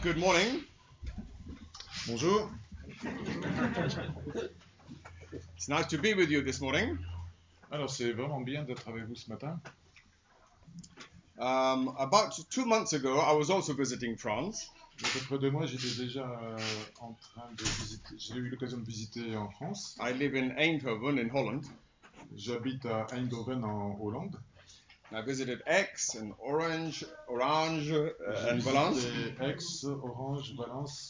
Good morning. Bonjour, It's nice to be with you this morning. alors c'est vraiment bien d'être avec vous ce matin. About 2 months ago, I was also visiting France, Il y a à peu près 2 mois, j'étais déjà en train de visiter, j'ai eu l'occasion de visiter en France. I live in Eindhoven in Holland. J'habite à Eindhoven en Hollande. I visited Aix and Orange, J'ai and Valence. visité Aix, Orange, Valence.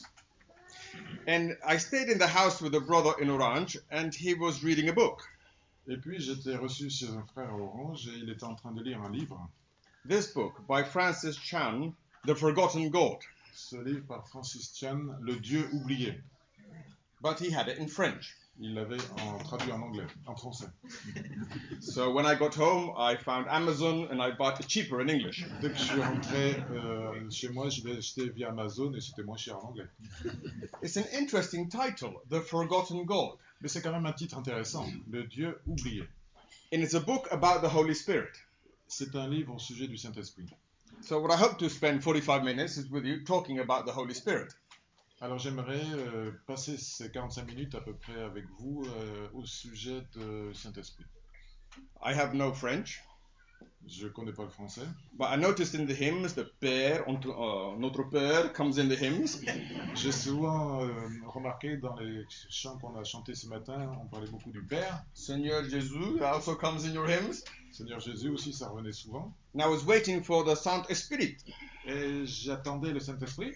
And I stayed in the house with a brother in Orange, and he was reading a book. Et puis j'étais reçu chez un frère à Orange et il était en train de lire un livre. This book by Francis Chan, The Forgotten God. Ce livre par Francis Chan, Le Dieu oublié. But he had it in French. Il l'avait traduit en anglais, en français. So when I got home, I found Amazon and I bought it cheaper in English. Dès que je suis rentré chez moi, je l'ai acheté via Amazon et c'était moins cher en anglais. It's an interesting title, The Forgotten God. Mais c'est quand même un titre intéressant, Le Dieu oublié. And it's a book about the Holy Spirit. C'est un livre au sujet du Saint-Esprit. So what I hope to spend 45 minutes is with you talking about the Holy Spirit. Alors j'aimerais passer ces 45 minutes à peu près avec vous au sujet du Saint-Esprit. I have no French, Je ne connais pas le français, but I noticed in the hymns the Père, Notre Père comes in the hymns. j'ai souvent remarqué dans les chants qu'on a chantés ce matin, on parlait beaucoup du Père. Seigneur Jésus also comes in your hymns. Seigneur Jésus aussi, ça revenait souvent. And I was waiting for the Saint-Esprit. Et j'attendais le Saint-Esprit.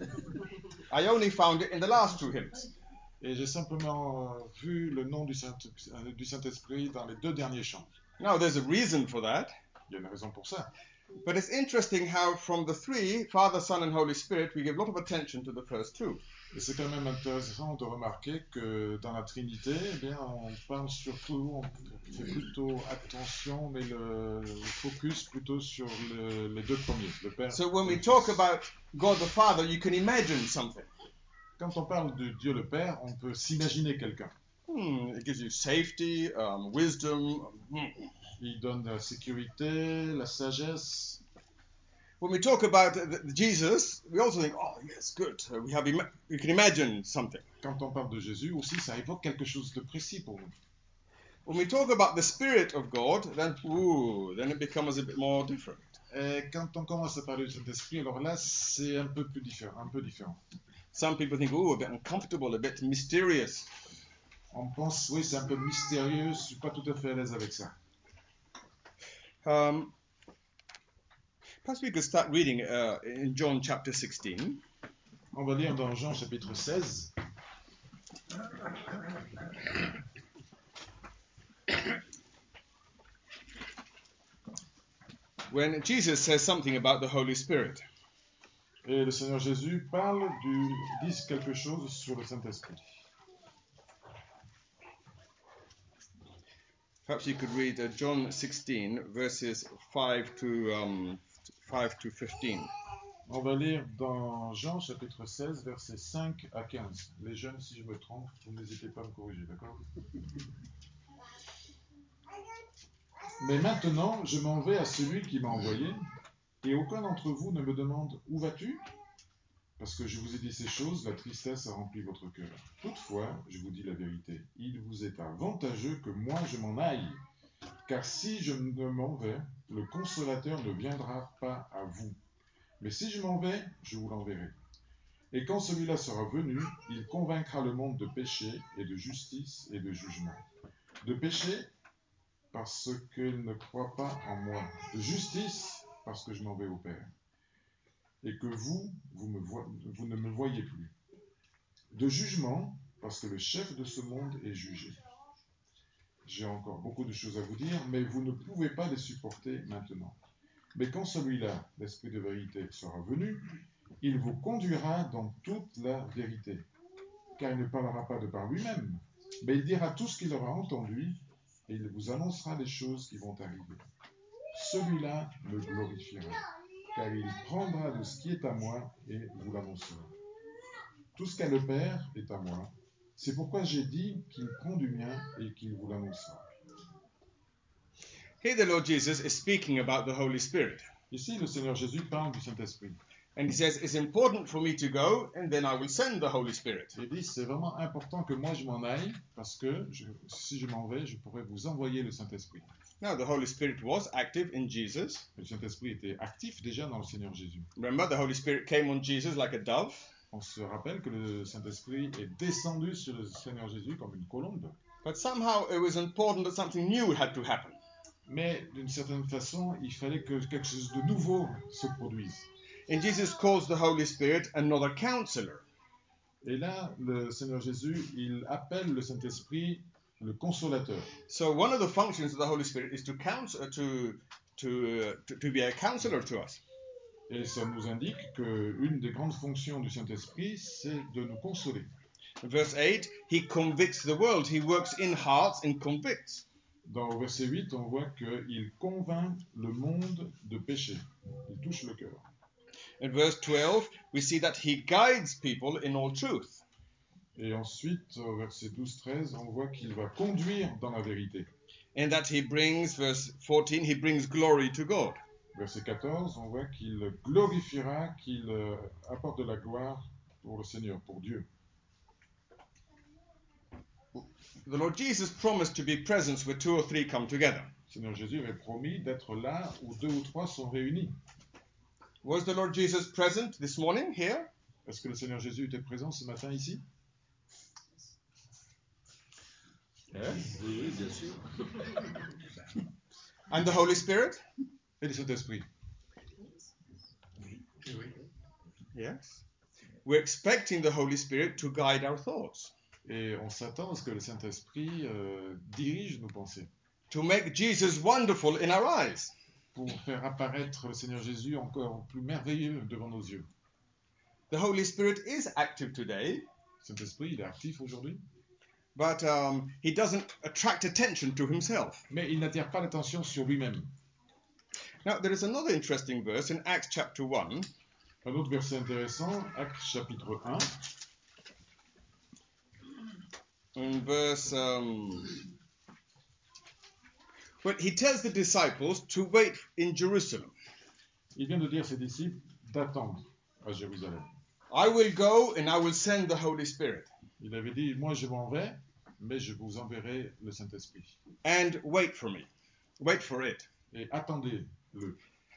I only found it in the last 2 hymns. Et j'ai simplement vu le nom du Saint-Esprit dans les 2 derniers chants. Now there's a reason for that. Il y a une raison pour ça. But it's interesting how from the 3, Father, Son and Holy Spirit, we give a lot of attention to the first 2. Et c'est quand même intéressant de remarquer que dans la Trinité, eh bien, on parle surtout, on fait plutôt attention, mais le focus plutôt sur les 2 premiers, le Père. So when et we le talk Fils. about God the Father, you can imagine something. Quand on parle de Dieu le Père, on peut s'imaginer quelqu'un. It gives you safety, wisdom. Il donne la sécurité, la sagesse. When we talk about Jesus, we also think, oh, yes, good. We can imagine something. Quand on parle de Jésus aussi, ça évoque quelque chose de précis pour nous. When we talk about the Spirit of God, then it becomes a bit more different. Et quand on commence à parler du Saint-Esprit, alors là, c'est un peu plus différent, un peu différent. Some people think, a bit uncomfortable, a bit mysterious. On pense, oui, c'est un peu mystérieux, je ne suis pas tout à fait à l'aise avec ça. Perhaps we could start reading in John chapter 16. On va lire dans Jean chapitre 16. When Jesus says something about the Holy Spirit. Et le Seigneur Jésus dit quelque chose sur le Saint-Esprit. Perhaps you could read John 16, verses 5 to 15. On va lire dans Jean chapitre 16, versets 5 à 15. Les jeunes, si je me trompe, vous n'hésitez pas à me corriger, d'accord? Mais maintenant, je m'en vais à celui qui m'a envoyé, et aucun d'entre vous ne me demande « Où vas-tu » Parce que je vous ai dit ces choses, la tristesse a rempli votre cœur. Toutefois, je vous dis la vérité, il vous est avantageux que moi je m'en aille. Car si je ne m'en vais, le Consolateur ne viendra pas à vous. Mais si je m'en vais, je vous l'enverrai. Et quand celui-là sera venu, il convaincra le monde de péché et de justice et de jugement. De péché, parce qu'il ne croit pas en moi. De justice, parce que je m'en vais au Père. Et que vous ne me voyez plus. De jugement, parce que le chef de ce monde est jugé. J'ai encore beaucoup de choses à vous dire, mais vous ne pouvez pas les supporter maintenant. Mais quand celui-là, l'Esprit de vérité, sera venu, il vous conduira dans toute la vérité. Car il ne parlera pas de par lui-même, mais il dira tout ce qu'il aura entendu, et il vous annoncera les choses qui vont arriver. Celui-là me glorifiera, car il prendra de ce qui est à moi et vous l'annoncera. Tout ce qu'a le Père est à moi. C'est pourquoi j'ai dit qu'il prend du mien et qu'il vous l'annoncera. Here the Lord Jesus is speaking about the Holy Spirit. Ici, le Seigneur Jésus parle du Saint-Esprit. And he says, it's important for me to go, and then I will send the Holy Spirit. Il dit, c'est vraiment important que moi je m'en aille, parce que si je m'en vais, je pourrais vous envoyer le Saint-Esprit. Now, the Holy Spirit was active in Jesus. Le Saint-Esprit était actif déjà dans le Seigneur Jésus. Remember, the Holy Spirit came on Jesus like a dove. On se rappelle que le Saint-Esprit est descendu sur le Seigneur Jésus comme une colombe. But somehow it was important that something new had to happen. Mais d'une certaine façon, il fallait que quelque chose de nouveau se produise. And Jesus calls the Holy Spirit another counselor. Et là, le Seigneur Jésus, il appelle le Saint-Esprit le consolateur. So one of the functions of the Holy Spirit is to be a counselor to us. Et ça nous indique qu'une des grandes fonctions du Saint-Esprit, c'est de nous consoler. Verse 8, he convicts the world. He works in hearts and convicts. Dans le verset 8, on voit qu'il convainc le monde de péché. Il touche le cœur. In verse 12, we see that he guides people in all truth. Et ensuite, au verset 12-13, on voit qu'il va conduire dans la vérité. And that he brings, verse 14, he brings glory to God. Verset 14, on voit qu'il glorifiera, qu'il apporte de la gloire pour le Seigneur, pour Dieu. The Lord Jesus promised to be present where 2 or 3 come together. Le Seigneur Jésus avait promis d'être là où 2 ou 3 sont réunis. Was the Lord Jesus present this morning here? Est-ce que le Seigneur Jésus était présent ce matin ici? Oui, bien sûr. And the Holy Spirit? Et le Saint-Esprit? Yes. We're expecting the Holy Spirit to guide our thoughts. Et on s'attend à ce que le Saint-Esprit dirige nos pensées. To make Jesus wonderful in our eyes. Pour faire apparaître le Seigneur Jésus encore plus merveilleux devant nos yeux. The Holy Spirit is active today. Le Saint-Esprit, il est actif aujourd'hui. But he doesn't attract attention to himself. Mais il n'attire pas l'attention sur lui-même. Now, there is another interesting verse in Acts chapter 1. Un autre verset intéressant, Actes chapitre 1. In verse... well, he tells the disciples to wait in Jerusalem. Il vient de dire à ses disciples d'attendre à Jérusalem. I will go and I will send the Holy Spirit. Il avait dit, moi je m'en vais, mais je vous enverrai le Saint-Esprit. And wait for me. Wait for it. Et attendez-le.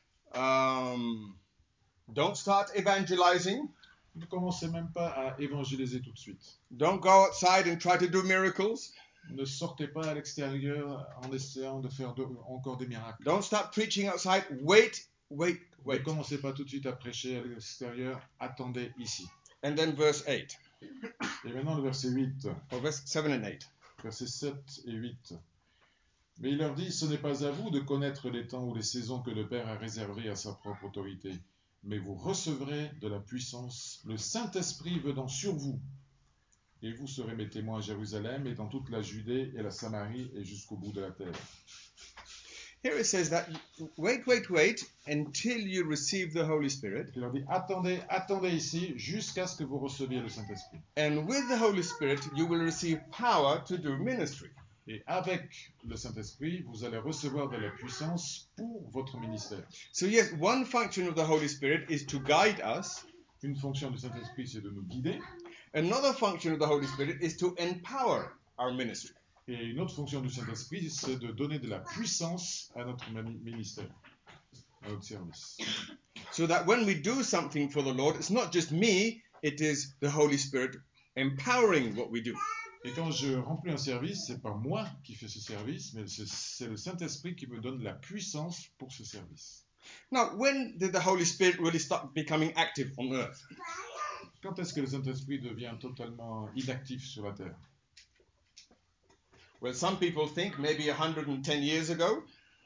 Don't start evangelizing. Ne commencez même pas à évangéliser tout de suite. Don't go outside and try to do miracles. Ne sortez pas à l'extérieur en essayant de faire encore des miracles. Don't start preaching outside. Wait. Ne commencez pas tout de suite à prêcher à l'extérieur. Attendez ici. And then verse 8. Et maintenant le verset 8. Or verse 7 and 8. Versets 7 et 8. Mais il leur dit, ce n'est pas à vous de connaître les temps ou les saisons que le Père a réservés à sa propre autorité, mais vous recevrez de la puissance, le Saint-Esprit venant sur vous. Et vous serez mes témoins à Jérusalem et dans toute la Judée et la Samarie et jusqu'au bout de la terre. Here it says that wait until you receive the Holy Spirit. Il leur dit, attendez ici jusqu'à ce que vous receviez le Saint-Esprit. And with the Holy Spirit, you will receive power to do ministry. Et avec le Saint-Esprit, vous allez recevoir de la puissance pour votre ministère. So yes, one function of the Holy Spirit is to guide us. Une fonction du Saint-Esprit, c'est de nous guider. Another function of the Holy Spirit is to empower our ministry. Et une autre fonction du Saint-Esprit, c'est de donner de la puissance à notre ministère, à notre service. So that when we do something for the Lord, it's not just me, it is the Holy Spirit empowering what we do. Et quand je remplis un service, c'est pas moi qui fais ce service, mais c'est le Saint-Esprit qui me donne la puissance pour ce service. Now, when did the Holy Spirit really start becoming active on earth? Quand est-ce que le Saint-Esprit devient totalement inactif sur la terre? Well, some people think maybe 110 years ago.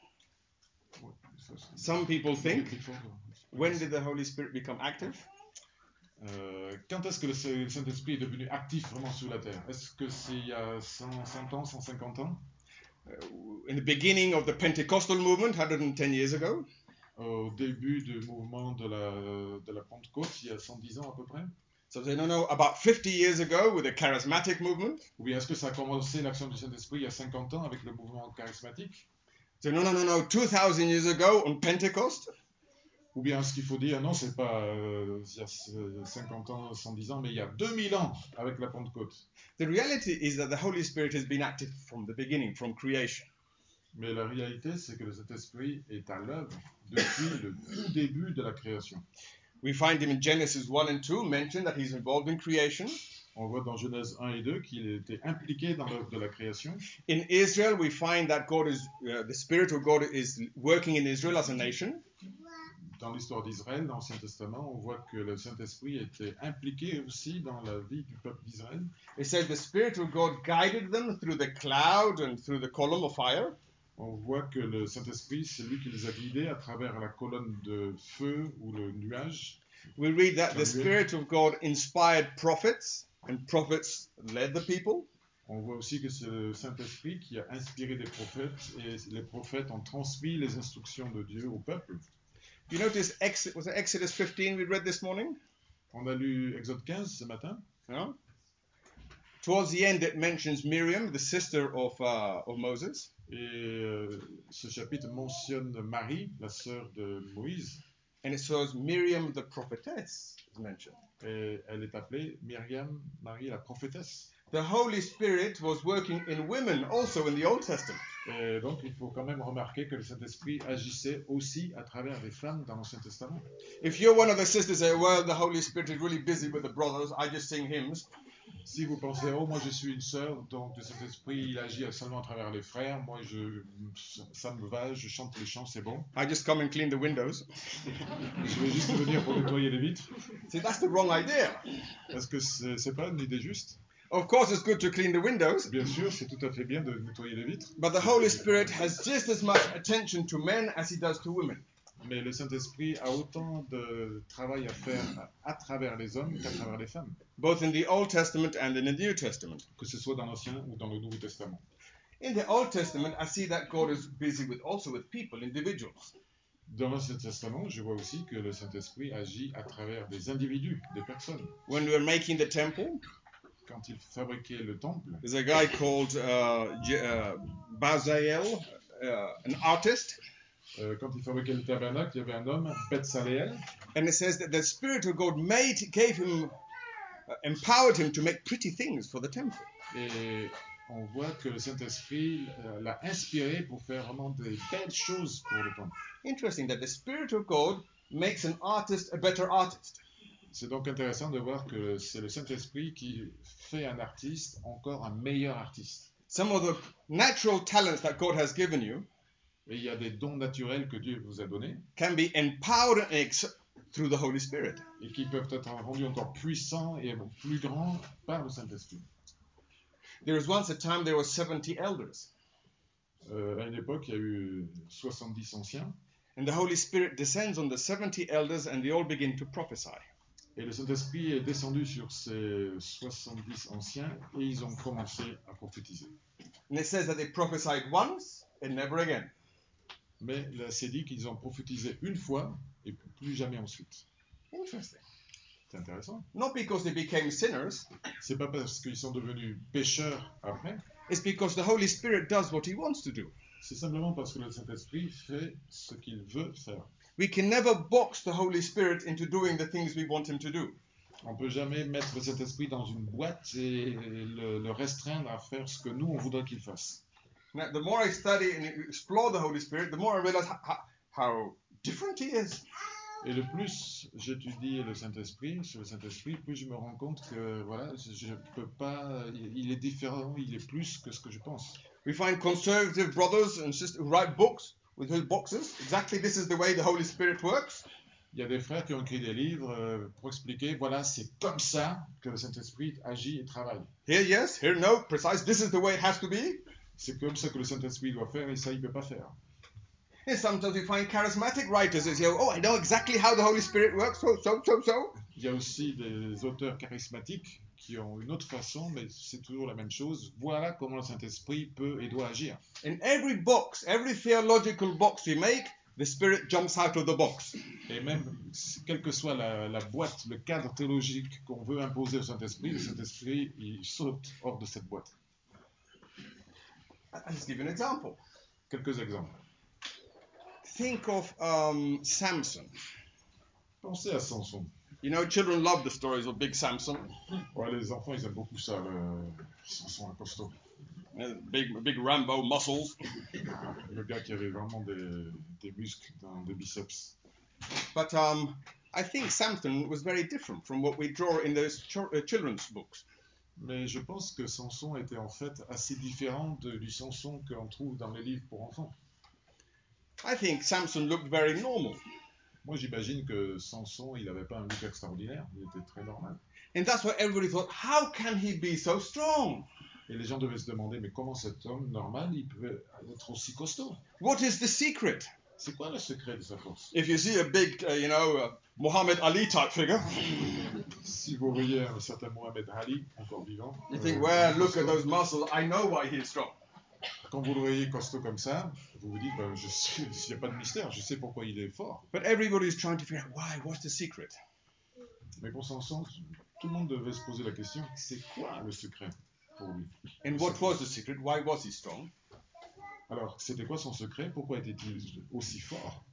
Some people think, when did the Holy Spirit become active? Quand est-ce que le Saint-Esprit est devenu actif vraiment sur la terre? Est-ce que c'est il y a 100 ans, 150 ans? In the beginning of the Pentecostal movement, 110 years ago. Au début du mouvement de la Pentecôte, il y a 110 ans à peu près? So they don't know, about 50 years ago with the charismatic movement. Ou bien est-ce que ça a commencé l'action du Saint-Esprit il y a 50 ans avec le mouvement charismatique? So no, 2000 years ago on Pentecost. Ou bien ce qu'il faut dire, non, c'est pas il y a 50 ans, 110 ans, mais il y a 2000 ans avec la Pentecôte. The reality is that the Holy Spirit has been active from the beginning, from creation. Mais la réalité, c'est que le Saint-Esprit est à l'œuvre depuis le tout début de la création. We find him in Genesis 1 and 2 mentioned that he's involved in creation. On voit dans Genèse 1 et 2 qu'il était impliqué dans l'œuvre de la création. In Israel, we find that the Spirit of God is working in Israel as a nation. Dans l'histoire d'Israël, dans l'Ancien Testament, on voit que le Saint-Esprit était impliqué aussi dans la vie du peuple d'Israël. It says the Spirit of God guided them through the cloud and through the column of fire. On voit que le Saint-Esprit, c'est lui qui les a guidés à travers la colonne de feu ou le nuage. We read that the Spirit of God inspired prophets, and prophets led the people. On voit aussi que c'est le Saint-Esprit qui a inspiré des prophètes et les prophètes ont transmis les instructions de Dieu au peuple. You notice was it Exodus 15 we read this morning? On a lu Exode 15 ce matin. No? Towards the end, it mentions Miriam, the sister of Moses. Et ce chapitre mentionne Marie, la sœur de Moïse. And it says Miriam, the prophetess, is mentioned. Et elle est appelée Myriam, Marie la prophétesse. The Holy Spirit was working in women also in the Old Testament. Et donc, il faut quand même remarquer que le Saint-Esprit agissait aussi à travers les femmes dans l'Ancien Testament. If you're one of the sisters say, well, the Holy Spirit is really busy with the brothers, I just sing hymns. Si vous pensez, oh, moi je suis une sœur, donc le Saint-Esprit, il agit seulement à travers les frères, moi ça me va, je chante les chants, c'est bon. I just come and clean the windows. Je vais juste venir pour nettoyer les vitres. See, that's the wrong idea. Est-ce que c'est pas une idée juste? Of course, it's good to clean the windows. Bien sûr, c'est tout à fait bien de nettoyer les vitres. But the Holy Spirit has just as much attention to men as he does to women. Mais le Saint-Esprit a autant de travail à faire à travers les hommes qu'à travers les femmes. Both in the Old Testament and in the New Testament. Que ce soit dans l'Ancien ou dans le Nouveau Testament. In the Old Testament, I see that God is busy also with people, individuals. Dans l'Ancien Testament, je vois aussi que le Saint-Esprit agit à travers des individus, des personnes. When we were making the temple, quand il fabriquait le temple, there's a guy called Bezalel, an artist. Quand il fabriquait le tabernacle, il y avait un homme, Bezalel. And it says that the Spirit of God gave him, empowered him to make pretty things for the temple. Et on voit que le Saint-Esprit l'a inspiré pour faire vraiment des belles choses pour le temple. Interesting that the Spirit of God makes an artist a better artist. C'est donc intéressant de voir que c'est le Saint-Esprit qui fait un artiste encore un meilleur artiste. Some of the natural talents that God has given you, et il y a des dons naturels que Dieu vous a donnés, can be empowered through the Holy Spirit. Et qui peuvent être rendus encore puissants et plus grands par le Saint-Esprit. There was once a time there were 70 elders. À une époque, il y a eu 70 anciens. And the Holy Spirit descends on the 70 elders and they all begin to prophesy. Et le Saint-Esprit est descendu sur ces 70 anciens et ils ont commencé à prophétiser. And it says that they prophesied once and never again. Mais là, c'est dit qu'ils ont prophétisé une fois et plus jamais ensuite. Interesting. C'est intéressant. Not because they became sinners. C'est pas parce qu'ils sont devenus pécheurs après. It's because the Holy Spirit does what he wants to do. C'est simplement parce que le Saint-Esprit fait ce qu'il veut faire. We can never box the Holy Spirit into doing the things we want him to do. On ne peut jamais mettre le Saint-Esprit dans une boîte et le restreindre à faire ce que nous, on voudrait qu'il fasse. Now, the more I study and explore the Holy Spirit, the more I realize how different he is. Et le plus j'étudie le Saint-Esprit, sur le Saint-Esprit, plus je me rends compte que voilà, je peux pas, il est différent, il est plus que ce que je pense. We find conservative brothers and sisters who write books with those boxes. Exactly, this is the way the Holy Spirit works. Il y a des frères qui ont écrit des livres pour expliquer, voilà, c'est comme ça que le Saint-Esprit agit et travaille. Here yes, here no, precise. This is the way it has to be. C'est comme ça que le Saint-Esprit doit faire et ça, il ne peut pas faire. And sometimes we find charismatic writers who say, oh, I know exactly how the Holy Spirit works, so. Il y a aussi des auteurs charismatiques qui ont une autre façon, mais c'est toujours la même chose. Voilà comment le Saint-Esprit peut et doit agir. In every box, every theological box we make, the Spirit jumps out of the box. Et même, quelle que soit la boîte, le cadre théologique qu'on veut imposer au Saint-Esprit, le Saint-Esprit, il saute hors de cette boîte. I'll just give you an example. Quelques exemples. Think of Samson. Pensez à Samson. You know, children love the stories of big Samson, Ouais, les enfants, ils aiment beaucoup ça, Samson un costaud. big Rambo muscles. Le gars qui avait vraiment des muscles dans des biceps. But I think Samson was very different from what we draw in those children's books. Mais je pense que Samson était en fait assez différent du Samson qu'on trouve dans les livres pour enfants. I think Samson looked very normal. Moi, j'imagine que Samson, il n'avait pas un look extraordinaire, il était très normal. And that's why everybody thought, how can he be so strong? Et les gens devaient se demander, mais comment cet homme normal, il pouvait être aussi costaud? What is the secret? C'est quoi le secret de sa force? If you see a big, Muhammad Ali type figure, Si vous voyez un certain Mohamed Ali, encore vivant, you think, well, look costaud, at those muscles, I know why he's strong. quand vous le voyez costaud comme ça, vous vous dites, ben, il n'y a pas de mystère, je sais pourquoi il est fort. But everybody's trying to figure out why, what's the secret? Mais pour Samson, tout le monde devait se poser la question, c'est quoi le secret pour lui? And what was the secret? Why was he strong? Alors, c'était quoi son secret? Pourquoi était-il aussi fort?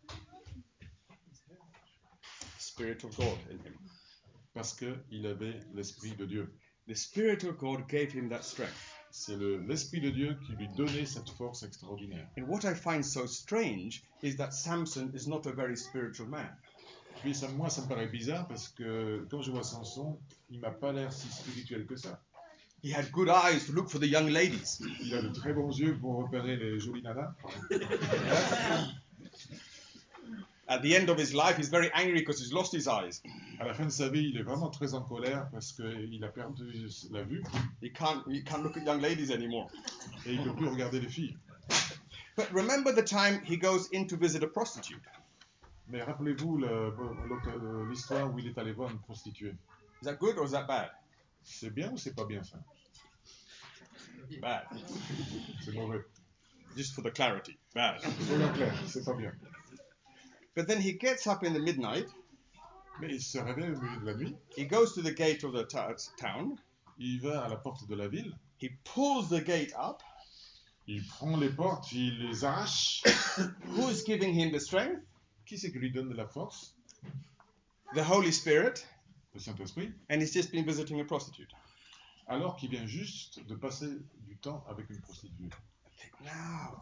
Spirit of God in him. Parce qu'il avait l'Esprit de Dieu. The Spirit of God gave him that strength. C'est l'Esprit de Dieu qui lui donnait cette force extraordinaire. And what I find so strange is that Samson is not a very spiritual man. Puis moi, ça me paraît bizarre parce que quand je vois Samson, il m'a pas l'air si spirituel que ça. He had good eyes to look for the young ladies. Il a de très bons yeux pour repérer les jolies nanas. At the end of his life, he's very angry because he's lost his eyes. À la fin de sa vie, il est vraiment très en colère parce qu'il a perdu la vue He can't look at young ladies anymore. et il ne peut plus regarder les filles. But remember the time he goes in to visit a prostitute. Mais rappelez-vous l'histoire où il est allé voir une prostituée. Is that good or is that bad? C'est bien ou c'est pas bien ça? Bad. C'est mauvais. Just for the clarity. Bad. Soyons clairs, c'est pas bien. But then he gets up in the midnight. Mais il se réveille au milieu de la nuit. He goes to the gate of the town. Il va à la porte de la ville. He pulls the gate up. Il prend les portes, il les arrache. Who is giving him the strength? Qui c'est qui lui donne de la force? The Holy Spirit. Le Saint-Esprit. And he's just been visiting a prostitute. Alors qu'il vient juste de passer du temps avec une prostituée. Now,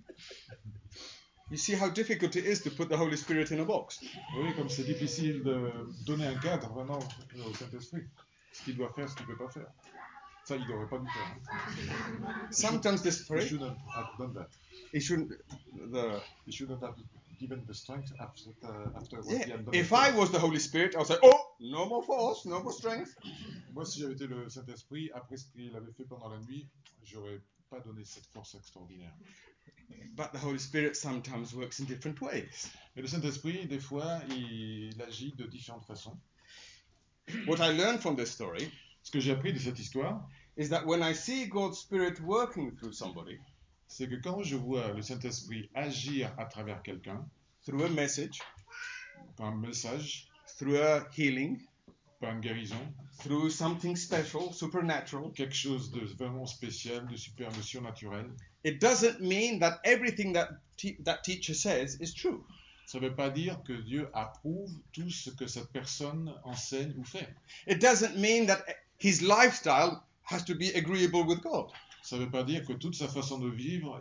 you see how difficult it is to put the Holy Spirit in a box. Oui, comme c'est difficile de donner un cadre vraiment au Saint-Esprit. Ce qu'il doit faire, ce qu'il ne peut pas faire. Ça, il n'aurait pas dû faire. Hein. Sometimes this He phrase, shouldn't have done that. he shouldn't. He shouldn't have given the strength after what he Yeah, had done. if I was the Holy Spirit, I would say, oh, no more force, no more strength. Moi, si j'avais été le Saint-Esprit, après ce qu'il avait fait pendant la nuit, j'aurais pas donné cette force extraordinaire. But the Holy Spirit sometimes works in different ways. Mais le Saint-Esprit, des fois, il agit de différentes façons. What I learned from this story Ce que j'ai appris de cette histoire, is that when I see God's Spirit working through somebody, c'est que quand je vois le Saint-Esprit agir à travers quelqu'un, through a message, par un message, through a healing, par une guérison, through something special, supernatural, quelque chose de vraiment spécial, de super, de surnaturel, it doesn't mean that everything that that teacher says is true. ça ne veut pas dire que Dieu approuve tout ce que cette personne enseigne ou fait. It doesn't mean that his lifestyle has to be agreeable with God. Ça ne veut pas dire que toute sa façon de vivre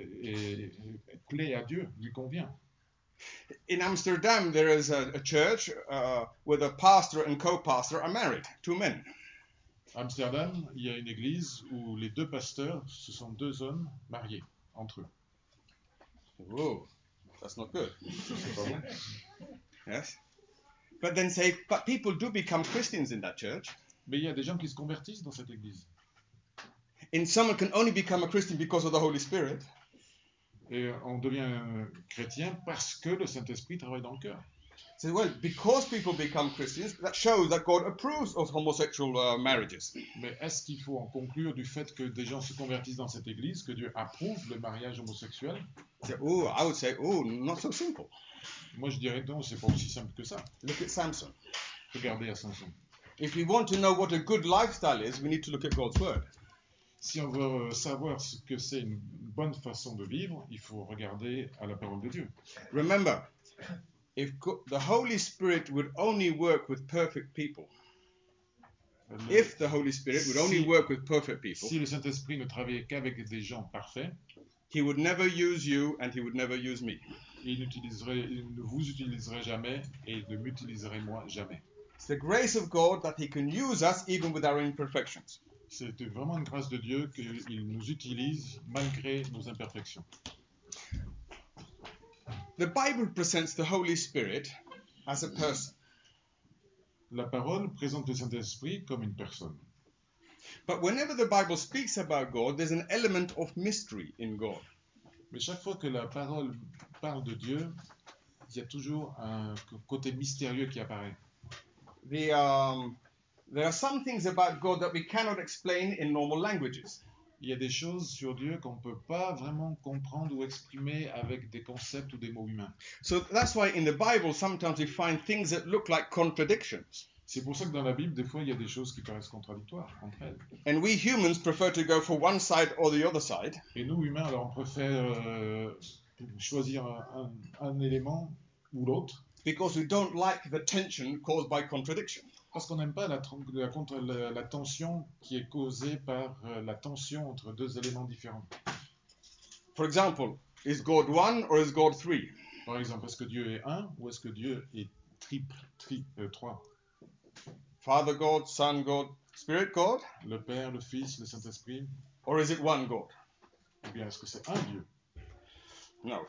plaît à Dieu, lui convient. In Amsterdam, there is a church where the pastor and co-pastor are married, two men. À Amsterdam, il y a une église où les deux pasteurs, ce sont deux hommes mariés entre eux. Whoa, that's not good. C'est pas bon. Yes. But then but people do become Christians in that church. Mais il y a des gens qui se convertissent dans cette église. And someone can only become a Christian because of the Holy Spirit. Et on devient chrétien parce que le Saint-Esprit travaille dans le cœur. So, well, because people become Christians, that shows that God approves of homosexual marriages. Mais est-ce qu'il faut en conclure du fait que des gens se convertissent dans cette église, que Dieu approuve le mariage homosexuel? So, I would say, not so simple. Moi, je dirais non, c'est pas aussi simple que ça. Look at Samson. Regardez à Samson. If we want to know what a good lifestyle is, we need to look at God's word. Si on veut savoir ce que c'est une bonne façon de vivre, il faut regarder à la parole de Dieu. Remember, the Holy Spirit would only work with perfect people, if the Holy Spirit would only work with perfect people, Si le Saint-Esprit ne travaillait qu'avec des gens parfaits, he would never use you and he would never use me. il ne vous utiliserait jamais et il ne m'utiliserait moi jamais. It's the grace of God that he can use us even with our imperfections. C'est vraiment une grâce de Dieu qu'il nous utilise malgré nos imperfections. The Bible presents the Holy Spirit as a person. La parole présente le Saint-Esprit comme une personne. But whenever the Bible speaks about God, there's an element of mystery in God. Mais chaque fois que la parole parle de Dieu, il y a toujours un côté mystérieux qui apparaît. There are some things about God that we cannot explain in normal languages. Il y a des choses sur Dieu qu'on ne peut pas vraiment comprendre ou exprimer avec des concepts ou des mots humains. So that's why in the Bible sometimes we find things that look like contradictions. C'est pour ça que dans la Bible, des fois, il y a des choses qui paraissent contradictoires entre elles. And we humans prefer to go for one side or the other side. Et nous, humains, alors on préfère choisir un élément ou l'autre Because we don't like the tension caused by contradiction. parce qu'on n'aime pas la tension qui est causée par la tension entre deux éléments différents. For example, is God one or is God three? Par exemple, est-ce que Dieu est un ou est-ce que Dieu est trois? Father God, Son God, Spirit God? Le Père, le Fils, le Saint-Esprit? Or is it one God? Ou bien est-ce que c'est un Dieu? No.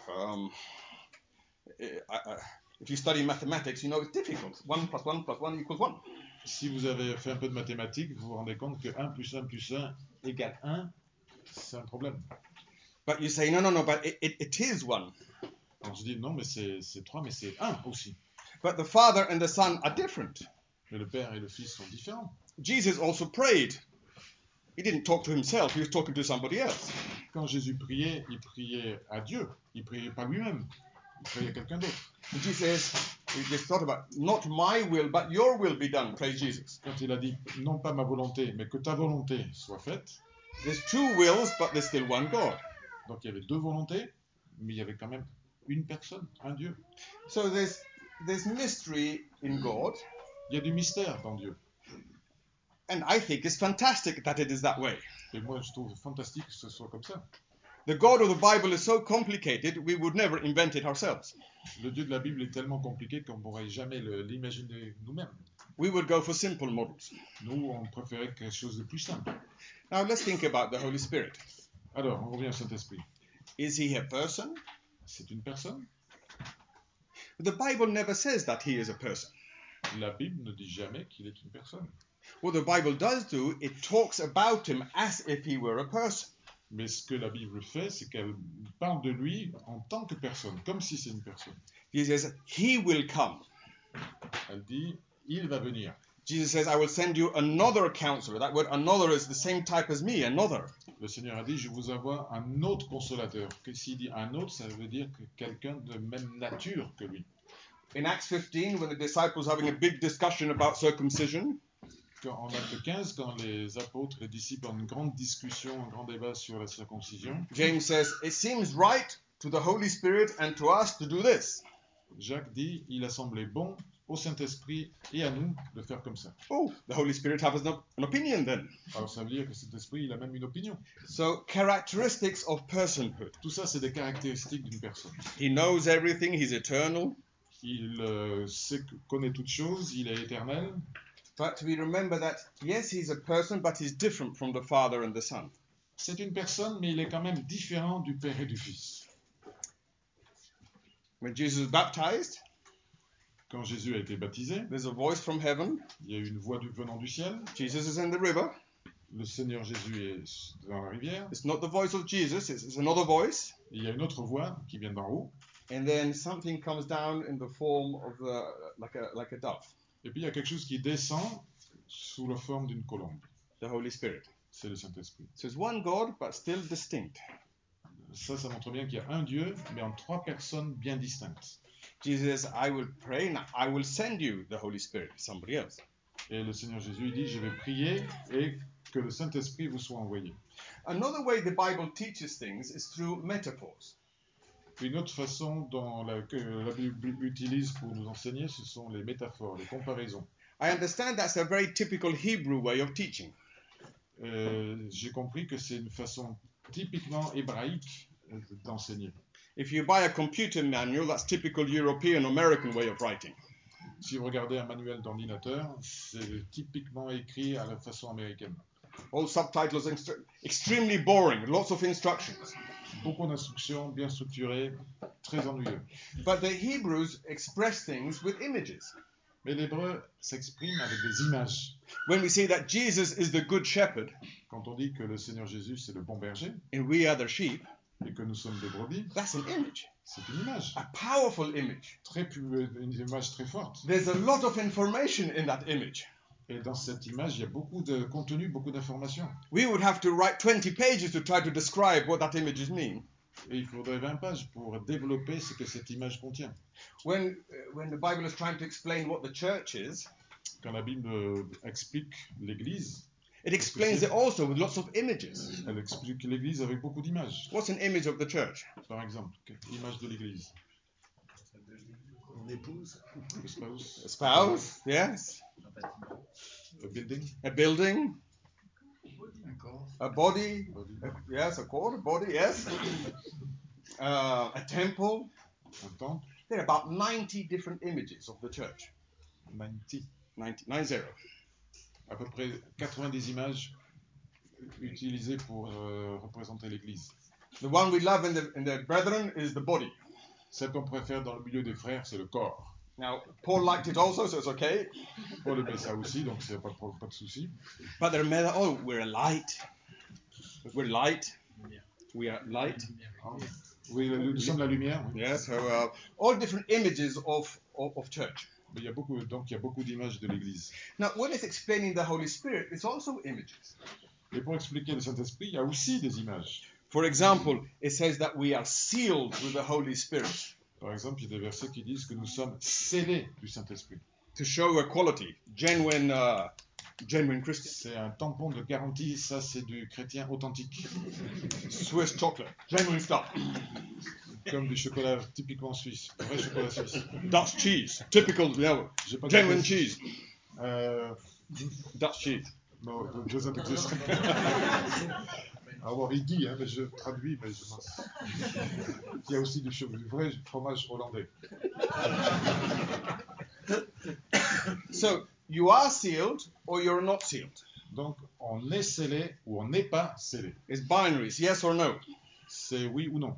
If you study mathematics, you know it's difficult. 1 plus 1 plus 1 equals 1. Si vous avez fait un peu de mathématiques, vous vous rendez compte que 1 plus 1 plus 1 égale 1, c'est un problème. But you say, no, but it is 1. On se dit, non, mais c'est 3, mais c'est 1 aussi. But the Father and the Son are different. Mais le Père et le Fils sont différents. Jesus also prayed. He didn't talk to himself, he was talking to somebody else. Quand Jésus priait, il priait à Dieu. Il priait pas lui-même. Il priait à quelqu'un d'autre. And Jesus, he just thought about, not my will, but your will be done, praise Jesus. Quand il a dit, non pas ma volonté, mais que ta volonté soit faite. There's two wills, but there's still one God. Donc il y avait deux volontés, mais il y avait quand même une personne, un Dieu. So there's mystery in God. Il y a du mystère dans Dieu. And I think it's fantastic that it is that way. Et moi, je trouve fantastique que ce soit comme ça. The God of the Bible is so complicated, we would never invent it ourselves. Le Dieu de la Bible est tellement compliqué qu'on ne pourrait jamais l'imaginer nous-mêmes. We would go for simple models. Nous, on préférait quelque chose de plus simple. Now let's think about the Holy Spirit. Alors, on revient au Saint-Esprit. Is he a person? C'est une personne? The Bible never says that he is a person. La Bible ne dit jamais qu'il est une personne. What the Bible does do, it talks about him as if he were a person. Mais ce que la Bible fait, c'est qu'elle parle de lui en tant que personne, comme si c'est une personne. He says, he will come. Elle dit, il va venir. Jesus says, I will send you another counselor. That word another is the same type as me, another. Le Seigneur a dit, je vous envoie un autre consolateur. Que s'il dit un autre, ça veut dire que quelqu'un de même nature que lui. In Acts 15, when the disciples were having a big discussion about circumcision, En Acte 15, quand les apôtres, les disciples ont une grande discussion, un grand débat sur la circoncision, James says, it seems right to the Holy Spirit and to us to do this. Jacques dit, il a semblé bon au Saint-Esprit et à nous de faire comme ça. Oh, the Holy Spirit has an opinion then. Alors ça veut dire que cet esprit, il a même une opinion. So, characteristics of personhood. Tout ça, c'est des caractéristiques d'une personne. He knows everything, he's eternal. Il connaît toutes choses, il est éternel. But we remember that, yes, he's a person, but he's different from the Father and the Son. C'est une personne, mais il est quand même différent du Père et du Fils. When Jesus was baptized, Quand Jésus a été baptisé, there's a voice from heaven. il y a eu une voix venant du ciel. Jesus is in the river. Le Seigneur Jésus est dans la rivière. It's not the voice of Jesus, it's another voice. Il y a une autre voix qui vient d'en haut. And then something comes down in the form of like a dove, Et puis il y a quelque chose qui descend sous la forme d'une colombe. the Holy Spirit. C'est le Saint-Esprit. So it's one God, but still distinct. Ça montre bien qu'il y a un Dieu, mais en trois personnes bien distinctes. Jesus says, I will pray, now I will send you the Holy Spirit, somebody else. Et le Seigneur Jésus dit, je vais prier et que le Saint-Esprit vous soit envoyé. Another way the Bible teaches things is through metaphors. Une autre façon que la Bible utilise pour nous enseigner, ce sont les métaphores, les comparaisons. I understand that's a very typical Hebrew way of teaching. J'ai compris que c'est une façon typiquement hébraïque d'enseigner. If you buy a computer manual, that's typical European American way of writing. Si vous regardez un manuel d'ordinateur, c'est typiquement écrit à la façon américaine. All subtitles extremely boring, lots of instructions. Beaucoup d'instructions, bien structurées, très ennuyeux. But the Hebrews express things with images. Mais l'hébreu s'exprime avec des images. When we say that Jesus is the good shepherd, Quand on dit que le Seigneur Jésus c'est le bon berger and we are the sheep, et que nous sommes des brebis, that's an image, c'est une image, a powerful image. une image très forte. There's a lot of information in that image. Et dans cette image, il y a beaucoup de contenu, beaucoup d'informations. We would have to write 20 pages to try to describe what that images mean. Et il faudrait 20 pages pour développer ce que cette image contient. When the Bible is trying to explain what the church is, Quand la Bible explique l'Église, it explains it also with lots of images. elle explique l'Église avec beaucoup d'images. What's an image of the church? Par exemple, l'image de l'Église. Une épouse. Le spouse. A spouse, yes. A building. A building, Un corps. a body, Body. yes, a court, a body, yes. A temple. Un temple. There are about 90 different images of the church. 90. 90. À peu près 90 images utilisées pour représenter l'Église. The one we love in the brethren is the body. Celle qu'on préfère dans le milieu des frères, c'est le corps. Now, Paul liked it also, so it's okay. Paul aimait ça aussi, donc c'est pas de souci. But there are many, oh, we're a light. We're light. We are light. Oui, nous sommes la lumière. Oui. Yes, so all different images of church. Mais il y a beaucoup d'images de l'Église. Now, when it's explaining the Holy Spirit, it's also images. Et pour expliquer le Saint-Esprit, il y a aussi des images. For example, it says that we are sealed with the Holy Spirit. Par exemple, il y a des versets qui disent que nous sommes scellés du Saint-Esprit. To show a quality, genuine Christian. C'est un tampon de garantie, ça c'est du chrétien authentique. Swiss chocolate, genuine stuff. Comme du chocolat typiquement suisse, vrai chocolat suisse. Dutch cheese, typical, J'ai pas genuine compris. cheese. Dutch cheese. No, it doesn't exist. Alors, il dit, mais je traduis, mais je pense. Il y a aussi du vrai fromage hollandais. So, you are sealed or you're not sealed. Donc, on est scellé ou on n'est pas scellé. It's binaries, yes or no. C'est oui ou non.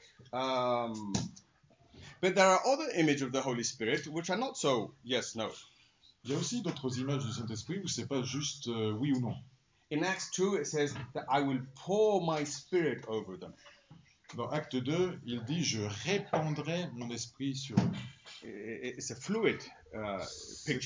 But there are other images of the Holy Spirit which are not so yes, no. Il y a aussi d'autres images du Saint-Esprit où c'est pas juste oui ou non. In Acts 2, it says that I will pour my spirit over them. Dans Acte 2, il dit « Je répandrai mon esprit sur eux It's a fluid picture. ».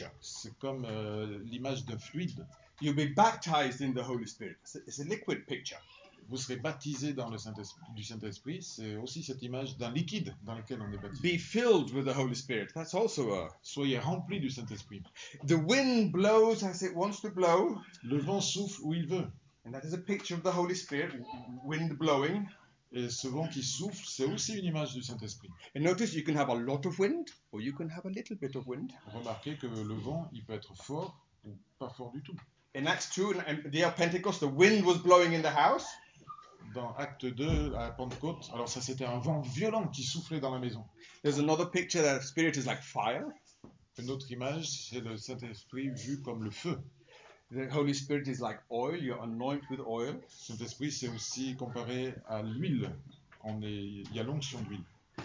C'est comme l'image d'un fluide. You'll be baptized in the Holy Spirit. It's a liquid picture. Vous serez baptisé dans le du Saint-Esprit, c'est aussi cette image d'un liquide dans lequel on est baptisé. Be filled with the Holy Spirit. That's also a... Soyez remplis du Saint-Esprit. The wind blows as it wants to blow. Le vent souffle où il veut. And that is a picture of the Holy Spirit, wind blowing. Et ce vent qui souffle, c'est aussi une image du Saint-Esprit. And notice you can have a lot of wind or you can have a little bit of wind. Remarquez que le vent, il peut être fort ou pas fort du tout. In Acts 2 and the day of Pentecost, the wind was blowing in the house. Dans Acte 2, à Pentecôte, alors ça c'était un vent violent qui soufflait dans la maison. There's another picture that the Spirit is like fire. Une autre image, c'est le Saint-Esprit vu comme le feu. The Holy Spirit is like oil. You're anointed with oil. Le Saint-Esprit, c'est aussi comparé à l'huile. Il y a l'onction d'huile.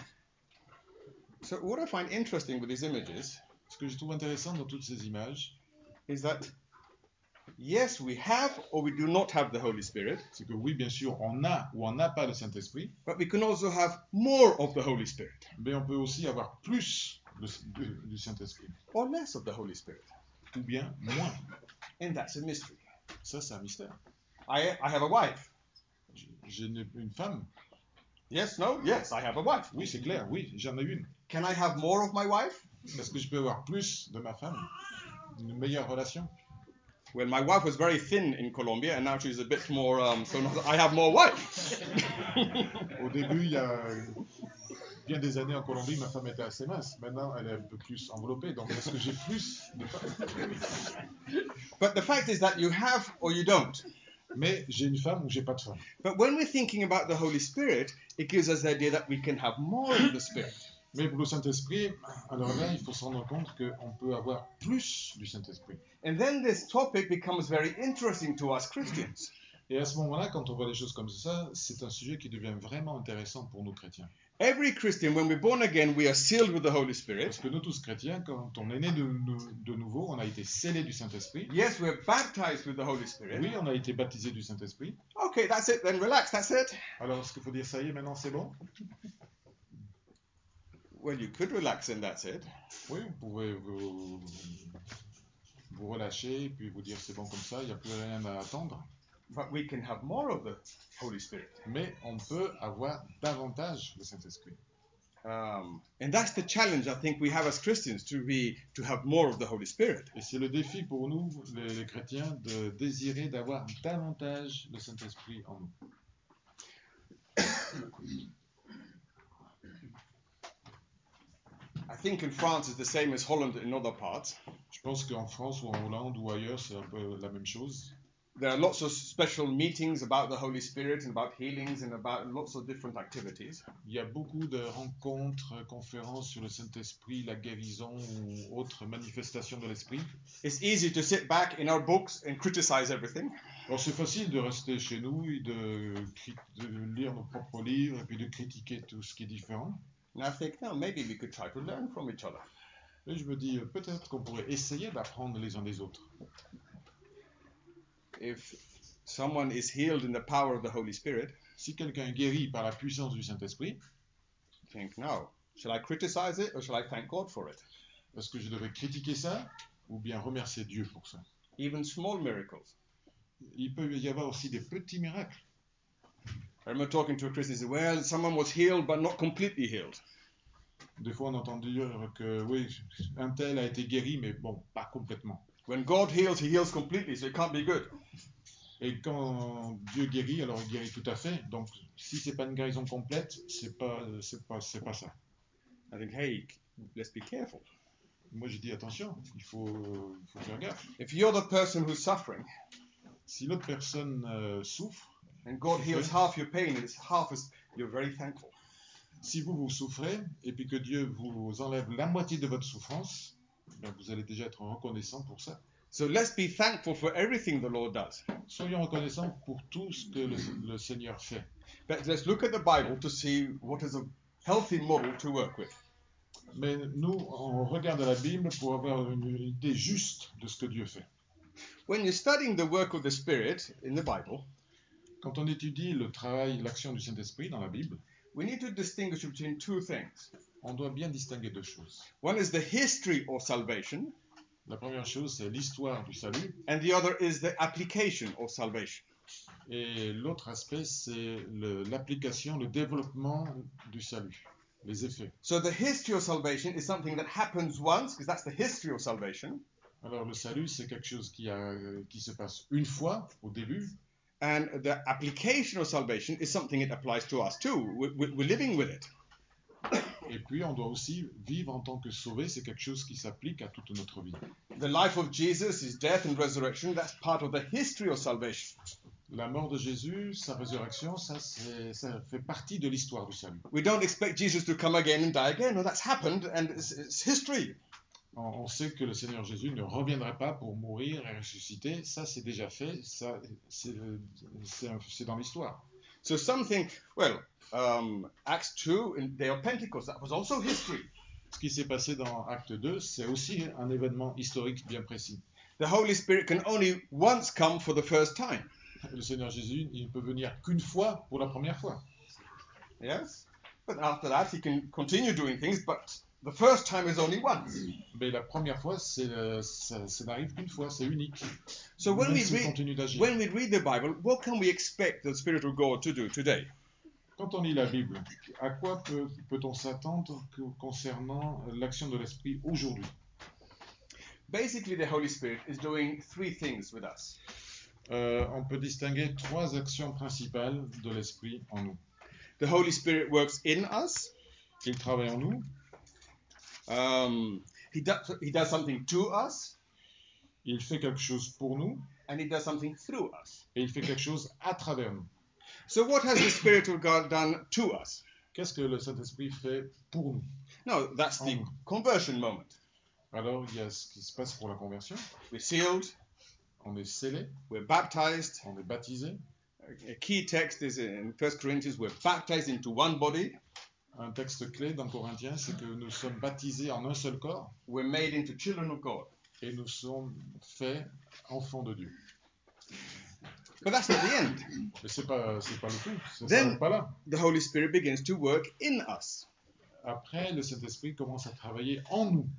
So what I find interesting with these images Ce que je trouve intéressant dans toutes ces images, is that yes, we have or we do not have the Holy Spirit, c'est que oui, bien sûr, on a ou on n'a pas le Saint-Esprit, but we can also have more of the Holy Spirit mais on peut aussi avoir plus du Saint-Esprit, or less of the Holy Spirit. ou bien moins. And that's a mystery. Ça, c'est un mystère. I have a wife. J'ai une femme. Yes, no, yes, I have a wife. Oui, c'est clair, oui, j'en ai une. Can I have more of my wife? Est-ce que je peux avoir plus de ma femme? Une meilleure relation? Well, my wife was very thin in Colombia, and now she's a bit more. So I have more wife. Au début, il y a bien des années en Colombie, ma femme était assez mince. Maintenant, elle est un peu plus enveloppée. Donc, est-ce que j'ai plus de femmes? But the fact is that you have or you don't. Mais j'ai une femme ou j'ai pas de femme. But when we're thinking about the Holy Spirit, it gives us the idea that we can have more of the Spirit. Mais pour le Saint-Esprit, alors là, il faut se rendre compte qu'on peut avoir plus du Saint-Esprit. And then this topic becomes very interesting to us Christians. Et à ce moment-là, quand on voit des choses comme ça, c'est un sujet qui devient vraiment intéressant pour nous chrétiens. Every Christian, when we're born again, we are sealed with the Holy Spirit. Parce que nous tous chrétiens, quand on est né de nouveau, on a été scellés du Saint-Esprit. Yes, we're baptized with the Holy Spirit. Oui, on a été baptisés du Saint-Esprit. Okay, that's it then. Relax, that's it. Alors, est-ce qu'il faut dire ça y est, maintenant c'est bon? Well, you could relax and that's it. Oui, vous pouvez vous relâcher et puis vous dire c'est bon comme ça, il n'y a plus rien à attendre. But we can have more of the Holy Spirit. Mais on peut avoir davantage le Saint-Esprit. And that's the challenge I think we have as Christians to have more of the Holy Spirit. Et c'est le défi pour nous, les chrétiens, de désirer d'avoir davantage le Saint-Esprit en nous. I think in France it's the same as Holland in other parts. Je pense qu'en France ou en Hollande ou ailleurs, c'est un peu la même chose. There are lots of special meetings about the Holy Spirit and about healings and about lots of different activities. Il y a beaucoup de rencontres, conférences sur le Saint-Esprit, la guérison ou autres manifestations de l'Esprit. It's easy to sit back in our books and criticize everything. Alors c'est facile de rester chez nous et de lire nos propres livres et puis de critiquer tout ce qui est différent. And I think, no, maybe we could try to learn from each other. Et je me dis, peut-être qu'on pourrait essayer d'apprendre les uns des autres. If someone is healed in the power of the Holy Spirit, Si quelqu'un est guéri par la puissance du Saint-Esprit, think, no, shall I criticize it or shall I thank God for it? est-ce que je devrais critiquer ça ou bien remercier Dieu pour ça? Even small miracles. Il peut y avoir aussi des petits miracles. I remember talking to a Christian, he said, well, someone was healed but not completely healed. Des fois, on entend dire que oui, un tel a été guéri, mais bon, pas complètement. When God heals, he heals completely, so it can't be good. Et quand Dieu guérit, alors il guérit tout à fait. Donc, si c'est pas une guérison complète, c'est pas ça. I think, hey, let's be careful. Moi, je dis attention, il faut faire gaffe. If you're the person who's suffering, Si l'autre personne souffre, and God heals half your pain, and it's half as you're very thankful. si vous souffrez, et puis que Dieu vous enlève la moitié de votre souffrance, ben vous allez déjà être reconnaissant pour ça. So let's be thankful for everything the Lord does. Soyons reconnaissants pour tout ce que le Seigneur fait. But let's look at the Bible to see what is a healthy model to work with. Mais nous, on regarde la Bible pour avoir une idée juste de ce que Dieu fait. When you're studying the work of the Spirit in the Bible, Quand on étudie le travail, l'action du Saint-Esprit dans la Bible, we need to distinguish between two things. on doit bien distinguer deux choses. One is the history of salvation, La première chose, c'est l'histoire du salut, and the other is the application of salvation. et l'autre aspect, c'est l'application, le développement du salut, les effets. So the history of salvation is something that happens once, because that's the history of salvation. Alors le salut, c'est quelque chose qui se passe une fois au début, And the application of salvation is something it applies to us too. We're living with it. et puis on doit aussi vivre en tant que sauvé, c'est quelque chose qui s'applique à toute notre vie. The life of Jesus, his death and resurrection, that's part of the history of salvation. La mort de Jésus, sa résurrection, ça fait partie de l'histoire du salut. We don't expect Jesus to come again and die again. No, that's happened and it's history. On sait que le Seigneur Jésus ne reviendra pas pour mourir et ressusciter. Ça, c'est déjà fait. Ça, c'est dans l'histoire. So something, Acts 2, in day of Pentecost, that was also history. Ce qui s'est passé dans Acte 2, c'est aussi un événement historique bien précis. The Holy Spirit can only once come for the first time. Le Seigneur Jésus, il ne peut venir qu'une fois pour la première fois. Yes? But after that, he can continue doing things, but the first time is only once. Mais la première fois, ça n'arrive qu'une fois, c'est unique. So when Même we, s'il continue d'agir. when we read the Bible, what can we expect the Spirit of God to do today? Quand on lit la Bible, à quoi peut-on s'attendre concernant l'action de l'Esprit aujourd'hui? Basically, the Holy Spirit is doing three things with us. On peut distinguer trois actions principales de l'Esprit en nous. The Holy Spirit works in us. Il travaille en nous. He does something to us, Il fait quelque chose pour nous. and he does something through us. Et il fait quelque chose à travers nous. So what has the Spirit of God done to us? Qu'est-ce que le Saint-Esprit fait pour nous? No, that's the conversion moment. Alors, il y a ce qui se passe pour la conversion. We're sealed, On est scellé, we're baptized. on est baptisé. A key text is in 1 Corinthians, we're baptized into one body. Un texte clé dans Corinthiens, c'est que nous sommes baptisés en un seul corps We're made into children of God. et nous sommes faits enfants de Dieu. But that's not the end. Mais c'est pas le tout, ça Then- s'arrête pas là. The Holy Spirit begins to work in us. Après, le Saint-Esprit commence à travailler en nous.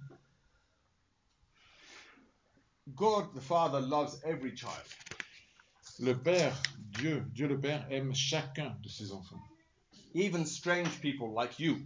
God the Father loves every child. Le Père, Dieu le Père aime chacun de ses enfants. Even strange people like you.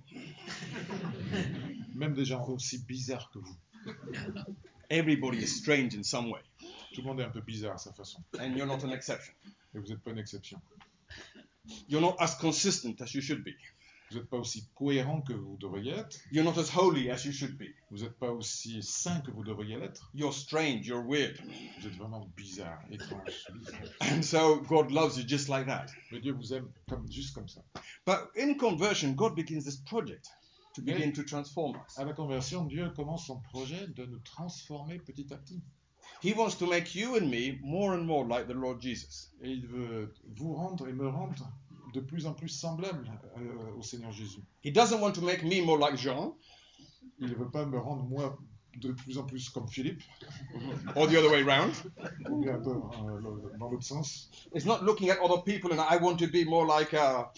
Même des gens aussi bizarres que vous. Everybody is strange in some way, Tout le monde est un peu bizarre à sa façon. and you're not an exception. Et vous n'êtes pas une exception. You're not as consistent as you should be. Vous n'êtes pas aussi cohérent que vous devriez être. You're not as holy as you should be. Vous n'êtes pas aussi saint que vous devriez l'être. You're strange, you're weird. Vous êtes vraiment bizarre, étrange, bizarre. And so God loves you just like that. Mais Dieu vous aime juste comme ça. But in conversion, God begins this project to begin to transform us. À la conversion, Dieu commence son projet de nous transformer petit à petit. He wants to make you and me more and more like the Lord Jesus. Et il veut vous rendre et me rendre de plus en plus semblable au Seigneur Jésus. He doesn't want to make me more like Jean Il ne veut pas me rendre moi de plus en plus comme Philippe, or the other way around. ou bien un peu dans l'autre sens. It's not looking at other people and I want to be more like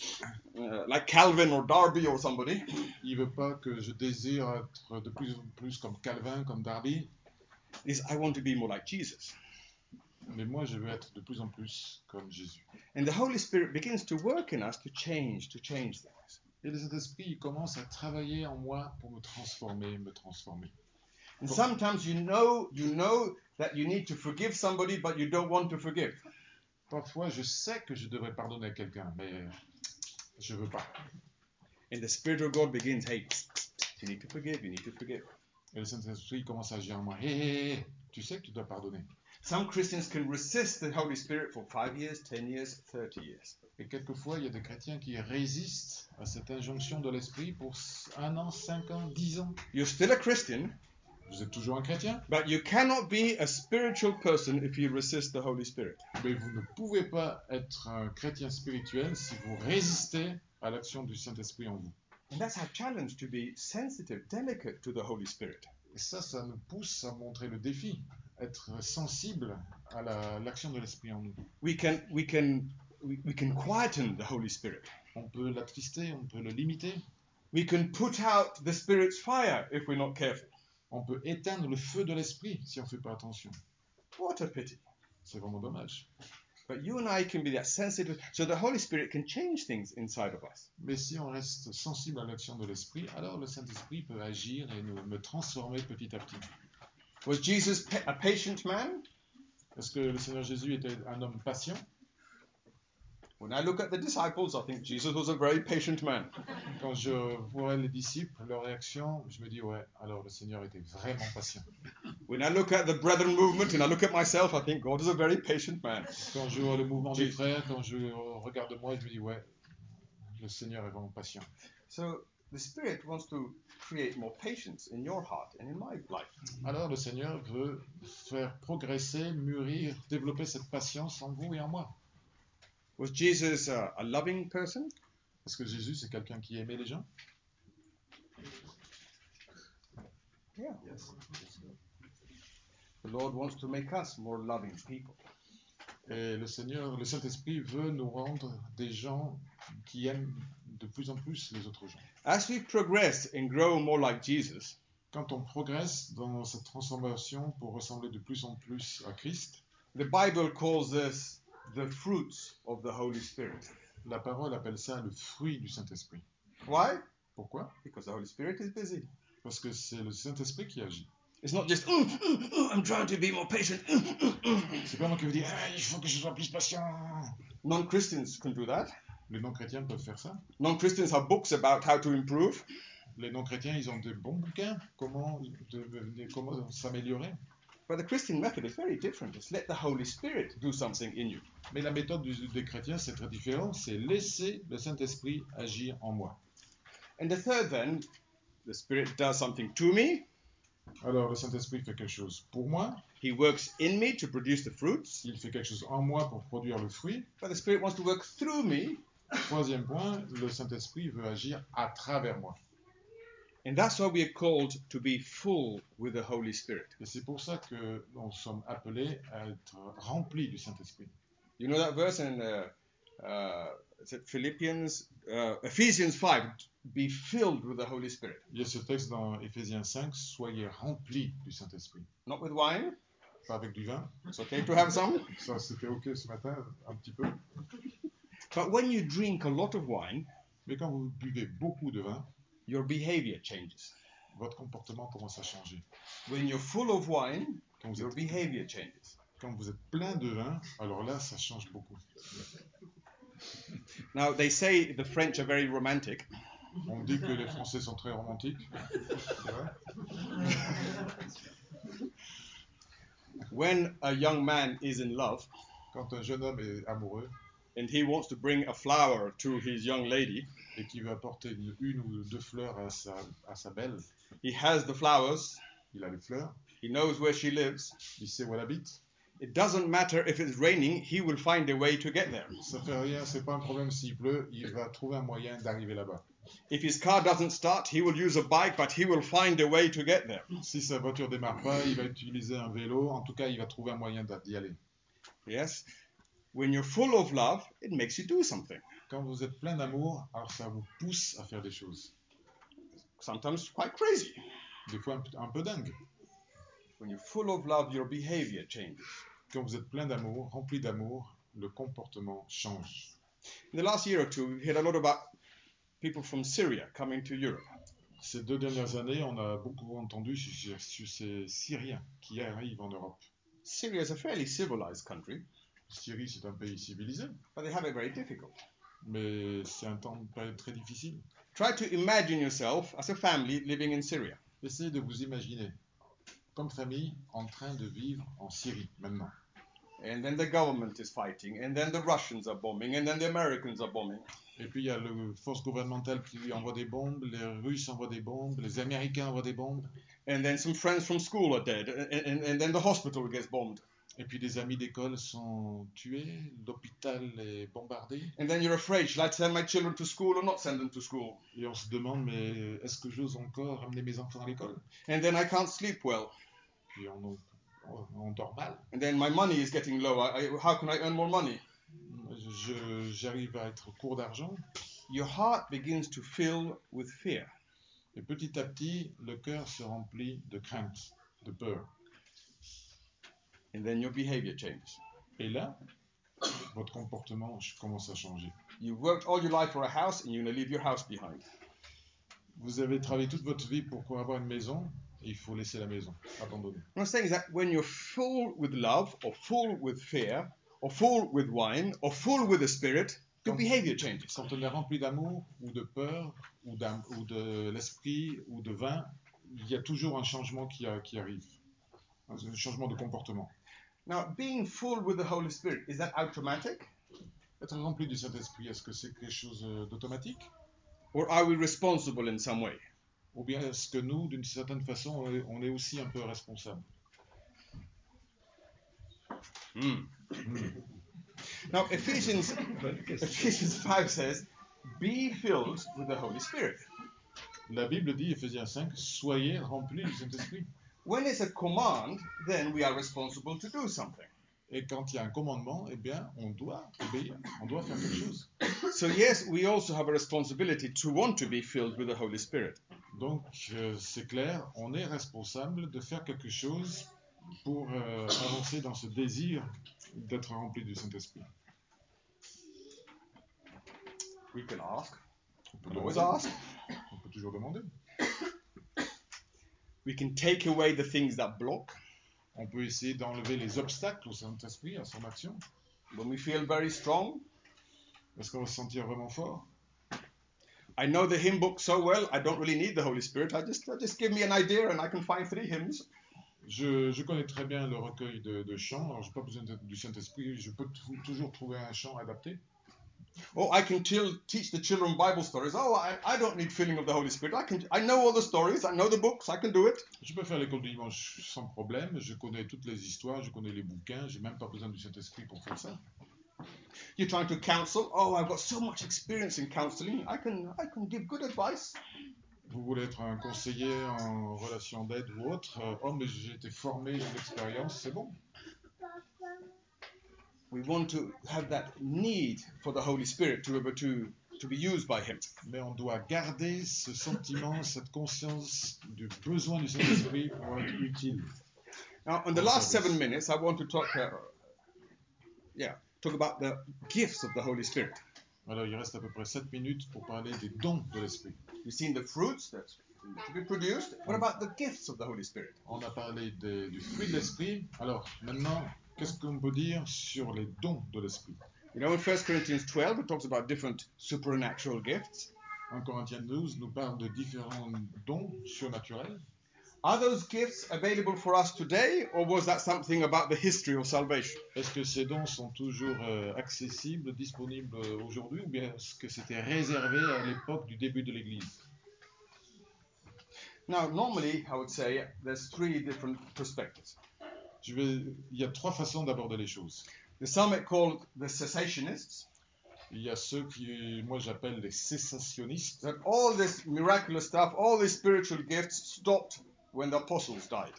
Calvin or Darby or somebody. Il ne veut pas que je désire être de plus en plus comme Calvin, comme Darby, It's I want to be more like Jesus. mais moi je veux être de plus en plus comme Jésus. And the Holy Spirit begins to work in us to change things. Et le Saint-Esprit il commence à travailler en moi pour me transformer. And sometimes you know that you need to forgive somebody, but you don't want to forgive. Parfois je sais que je devrais pardonner à quelqu'un, mais je ne veux pas. And the Spirit of God begins, hey, you need to forgive, you need to forgive. Et le Saint-Esprit commence à agir en moi. Hé, tu sais que tu dois pardonner. Some Christians can resist the Holy Spirit for 5 years, 10 years, 30 years. Et quelquefois, il y a des chrétiens qui résistent à cette injonction de l'Esprit pour 1 an, 5 ans, 10 ans. You're still a Christian, Vous êtes toujours un chrétien, but you cannot be a spiritual person if you resist the Holy Spirit. mais vous ne pouvez pas être un chrétien spirituel si vous résistez à l'action du Saint-Esprit en vous. And that's our challenge, to be sensitive, delicate to the Holy Spirit. Et ça nous pousse à montrer le défi, être sensible à l'action de l'Esprit en nous. We can quieten the Holy Spirit. On peut l'attrister, on peut le limiter, We can put out the Spirit's fire if we're not careful. on peut éteindre le feu de l'Esprit si on ne fait pas attention. What a pity. C'est vraiment dommage. But you and I can be that sensitive, so the Holy Spirit can change things inside of us. Mais si on reste sensible à l'action de l'Esprit, alors le Saint-Esprit peut agir et me transformer petit à petit. Was Jesus a patient man? Est-ce que le Seigneur Jésus était un homme patient? When I look at the disciples, I think Jesus was a very patient man. Quand je vois les disciples, leur réaction, je me dis, ouais, alors le Seigneur était vraiment patient. When I look at the brethren movement and I look at myself, I think God is a very patient man. Quand je vois le mouvement des frères, quand je regarde moi, je me dis, ouais, le Seigneur est vraiment patient. So the Spirit wants to create more patience in your heart and in my life. Alors le Seigneur veut faire progresser, mûrir, développer cette patience en vous et en moi. Was Jesus a loving person? Est-ce que Jésus, c'est quelqu'un qui aimait les gens? Yeah. Yes. The Lord wants to make us more loving people. Et le Seigneur, le Saint-Esprit veut nous rendre des gens qui aiment de plus en plus les autres gens. As we progress and grow more like Jesus, Quand on progresse dans cette transformation pour ressembler de plus en plus à Christ, the Bible calls this the fruits of the Holy Spirit. la parole appelle ça le fruit du Saint-Esprit. Why? Pourquoi? Because the Holy Spirit is busy. Parce que c'est le Saint-Esprit qui agit. It's not just, I'm trying to be more patient. C'est pas moi qui vous dis, il faut que je sois plus patient. Non-Christians can do that. Les non-chrétiens peuvent faire ça. Non-Christians have books about how to improve. Les non-chrétiens, ils ont des bons bouquins. Comment s'améliorer? But the Christian method is very different. It's let the Holy Spirit do something in you. Mais la méthode des chrétiens, c'est très différent. C'est laisser le Saint-Esprit agir en moi. And the third then, the Spirit does something to me. Alors, le Saint-Esprit fait quelque chose pour moi. He works in me to produce the fruits. Il fait quelque chose en moi pour produire le fruit. But the Spirit wants to work through me. Troisième point, le Saint-Esprit veut agir à travers moi. And that's why we are called to be full with the Holy Spirit. Et c'est pour ça que nous sommes appelés à être remplis du Saint-Esprit. You know that verse in is it Ephesians 5, be filled with the Holy Spirit. Il y a ce texte dans Éphésiens 5, soyez remplis du Saint-Esprit. Not with wine. Pas avec du vin. It's okay to have some. Ça, c'était OK ce matin, un petit peu. But when you drink a lot of wine, Mais quand vous buvez beaucoup de vin, your behavior changes. votre comportement commence à changer. When you're full of wine, Quand vous your êtes, behavior changes. quand vous êtes plein de vin, alors là, ça change beaucoup. Now, they say the French are very romantic. On dit que les Français sont très romantiques. C'est vrai? When a young man is in love Quand un jeune homme est amoureux and he wants to bring a flower to his young lady, et qu'il veut apporter une ou deux fleurs à sa belle, he has the flowers, il a les fleurs, he knows where she lives. il sait où elle habite. It doesn't matter if it's raining, he will find a way to get there. Ça fait rien, c'est pas un problème s'il pleut, il va trouver un moyen d'arriver là-bas. If his car doesn't start, he will use a bike, but he will find a way to get there. Si sa voiture démarre pas, il va utiliser un vélo. En tout cas, il va trouver un moyen d'y aller. Yes? When you're full of love, it makes you do something. Quand vous êtes plein d'amour, alors ça vous pousse à faire des choses. Sometimes quite crazy. Des fois un peu dingue. When you're full of love, your behavior changes. Quand vous êtes plein d'amour, rempli d'amour, le comportement change. In the last year or two, we've heard a lot about people from Syria coming to Europe. Ces 2 dernières années, on a beaucoup entendu sur ces Syriens qui arrivent en Europe. Syria is a fairly civilized country, Syrie, c'est un pays civilisé, but they have it very difficult. mais c'est un temps très difficile. Try to imagine yourself as a family living in Syria. Essayez de vous imaginer comme famille en train de vivre en Syrie maintenant. And then the government is fighting, and then the Russians are bombing, and then the Americans are bombing. Et puis il y a les forces gouvernementales qui lui envoient des bombes, les Russes envoient des bombes, les Américains envoient des bombes. And then some friends from school are dead, and then the hospital gets bombed. Et puis des amis d'école sont tués, l'hôpital est bombardé. And then you're afraid, shall I send my children to school or not send them to school? Et on se demande, mais est-ce que j'ose encore amener mes enfants à l'école? And then I can't sleep well. Puis on dort mal. And then my money is getting low. How can I earn more money? J'arrive à être court d'argent. Your heart begins to fill with fear. Et petit à petit, le cœur se remplit de crainte, de peur. And then your behavior changes. Et là, votre comportement commence à changer. You've worked all your life for a house and you're going to leave your house behind. Vous avez travaillé toute votre vie pour avoir une maison, et il faut laisser la maison, abandonner. What I'm saying is that when you're full with love, or full with fear, or full with wine, or full with the Spirit, your behavior changes. Quand on est rempli d'amour, ou de peur, ou de l'esprit, ou de vin, il y a toujours un changement qui arrive. Un changement de comportement. Now, being full with the Holy Spirit, is that automatic? Être rempli du Saint-Esprit, est-ce que c'est quelque chose d'automatique? Or are we responsible in some way? Ou bien est-ce que nous, d'une certaine façon, on est aussi un peu responsable? Now, Ephesians 5 says, be filled with the Holy Spirit. La Bible dit, Éphésiens 5, soyez remplis du Saint-Esprit. When it's a command, then we are responsible to do something. Et quand il y a un commandement, eh bien, on doit obéir, on doit faire quelque chose. So yes, we also have a responsibility to want to be filled with the Holy Spirit. Donc, c'est clair, on est responsable de faire quelque chose pour avancer dans ce désir d'être rempli du Saint-Esprit. We can ask. On peut We can always demander. ask. On peut toujours demander. We can take away the things that block. On peut essayer d'enlever les obstacles au Saint-Esprit, à son action. When we feel very strong, Est-ce qu'on va se sentir vraiment fort? I know the hymn book so well, I don't really need the Holy Spirit. I just give me an idea and I can find 3 hymns. Je connais très bien le recueil de chants, alors je n'ai pas besoin du Saint-Esprit, je peux toujours trouver un chant adapté. Or I can teach the children Bible stories. Oh, I don't need filling of the Holy Spirit. I know all the stories, I know the books, I can do it. Je peux faire l'école du dimanche sans problème, je connais toutes les histoires, je connais les bouquins, j'ai même pas besoin du Saint-Esprit pour faire ça. You're trying to counsel. Oh, I've got so much experience in counseling. I can give good advice. Vous voulez être un conseiller en relation d'aide ou autre, oh mais j'ai été formé, j'ai l'expérience, c'est bon. We want to have that need for the Holy Spirit to be able to be used by Him. Mais on doit garder ce sentiment, cette conscience du besoin du Saint-Esprit pour être utile. Now, in the last 7 minutes, I want to talk about the gifts of the Holy Spirit. Alors, il reste à peu près 7 minutes pour parler des dons de l'Esprit. You've seen the fruits that to be produced. What about the gifts of the Holy Spirit? On a parlé du fruit de l'Esprit. Alors, maintenant, qu'est-ce qu'on peut dire sur les dons de l'Esprit? You know, in 1 Corinthians 12, it talks about different supernatural gifts. 1 Corinthiens 12 nous parle de différents dons surnaturels. Are those gifts available for us today, or was that something about the history of salvation? Est-ce que ces dons sont toujours accessibles, disponibles aujourd'hui, ou bien est-ce que c'était réservé à l'époque du début de l'Église? Now, normally, I would say there's 3 different perspectives. Il y a 3 façons d'aborder les choses. There's some called the cessationists. Il y a ceux qui, moi j'appelle les cessationnistes. That all this miraculous stuff, all these spiritual gifts stopped when the apostles died.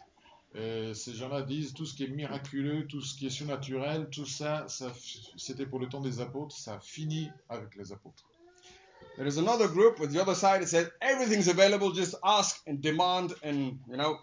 Et ces gens-là disent tout ce qui est miraculeux, tout ce qui est surnaturel, tout ça, c'était pour le temps des apôtres, ça a fini avec les apôtres. There is another group with the other side that says everything's available, just ask and demand, and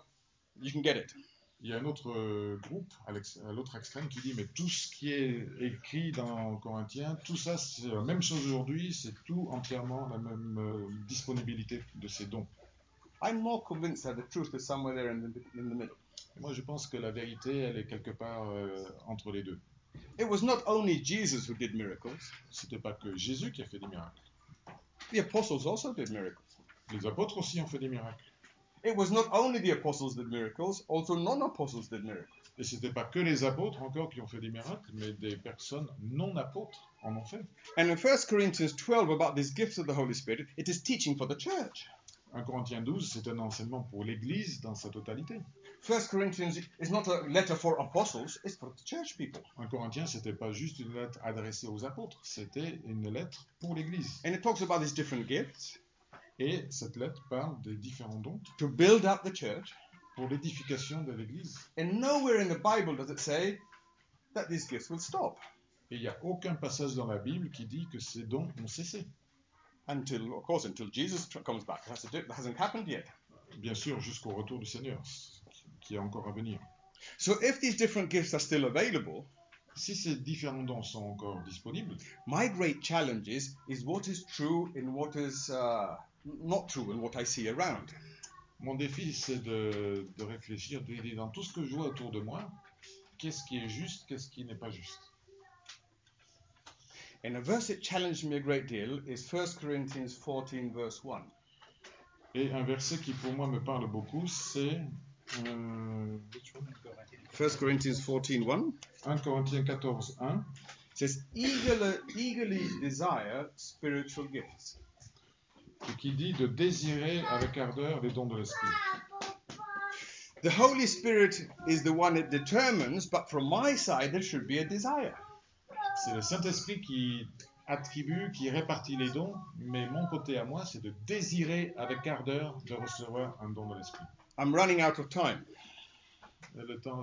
you can get it. Il y a un autre groupe, à l'autre extrême, qui dit mais tout ce qui est écrit dans Corinthiens, tout ça c'est la même chose aujourd'hui, c'est tout entièrement la même disponibilité de ces dons. I'm more convinced that the truth is somewhere there in the middle. Moi je pense que la vérité elle est quelque part entre les deux. It was not only Jesus who did miracles. C'était pas que Jésus qui a fait des miracles. The apostles also did miracles. Les apôtres aussi ont fait des miracles. It was not only the apostles did miracles, also non-apostles did miracles. Et c'était pas que les apôtres encore qui ont fait des miracles, mais des personnes non apôtres en ont fait. And in 1 Corinthians 12 about these gifts of the Holy Spirit, it is teaching for the church. 1 Corinthiens 12, c'est un enseignement pour l'Église dans sa totalité. 1 Corinthians is not a letter for apostles, it's for the church people. 1 Corinthiens, c'était pas juste une lettre adressée aux apôtres, c'était une lettre pour l'Église. And it talks about these different gifts. Et cette lettre parle des différents dons to build up the church. Pour l'édification de l'Église. And nowhere in the Bible does it say that these gifts will stop. Et il n'y a aucun passage dans la Bible qui dit que ces dons ont cessé. Until Jesus comes back. That hasn't happened yet. Bien sûr, jusqu'au retour du Seigneur, qui est encore à venir. So if these different gifts are still available, si ces différents dons sont encore disponibles, my great challenge is what is true and what is not true and what I see around. Mon défi, c'est de réfléchir, de dire dans tout ce que je vois autour de moi, qu'est-ce qui est juste, qu'est-ce qui n'est pas juste. And a verse that challenged me a great deal is 1 Corinthians 14 verse 1. Et un verset qui pour moi me parle beaucoup, c'est 1 Corinthians 14:1. 1 Corinthiens 14:1. It says eagerly desire spiritual gifts. Et qui dit de désirer avec ardeur les dons de l'esprit. The Holy Spirit is the one that determines, but from my side there should be a desire. C'est le Saint-Esprit qui attribue, qui répartit les dons, mais mon côté à moi, c'est de désirer avec ardeur de recevoir un don de l'esprit. I'm running out of time. Le temps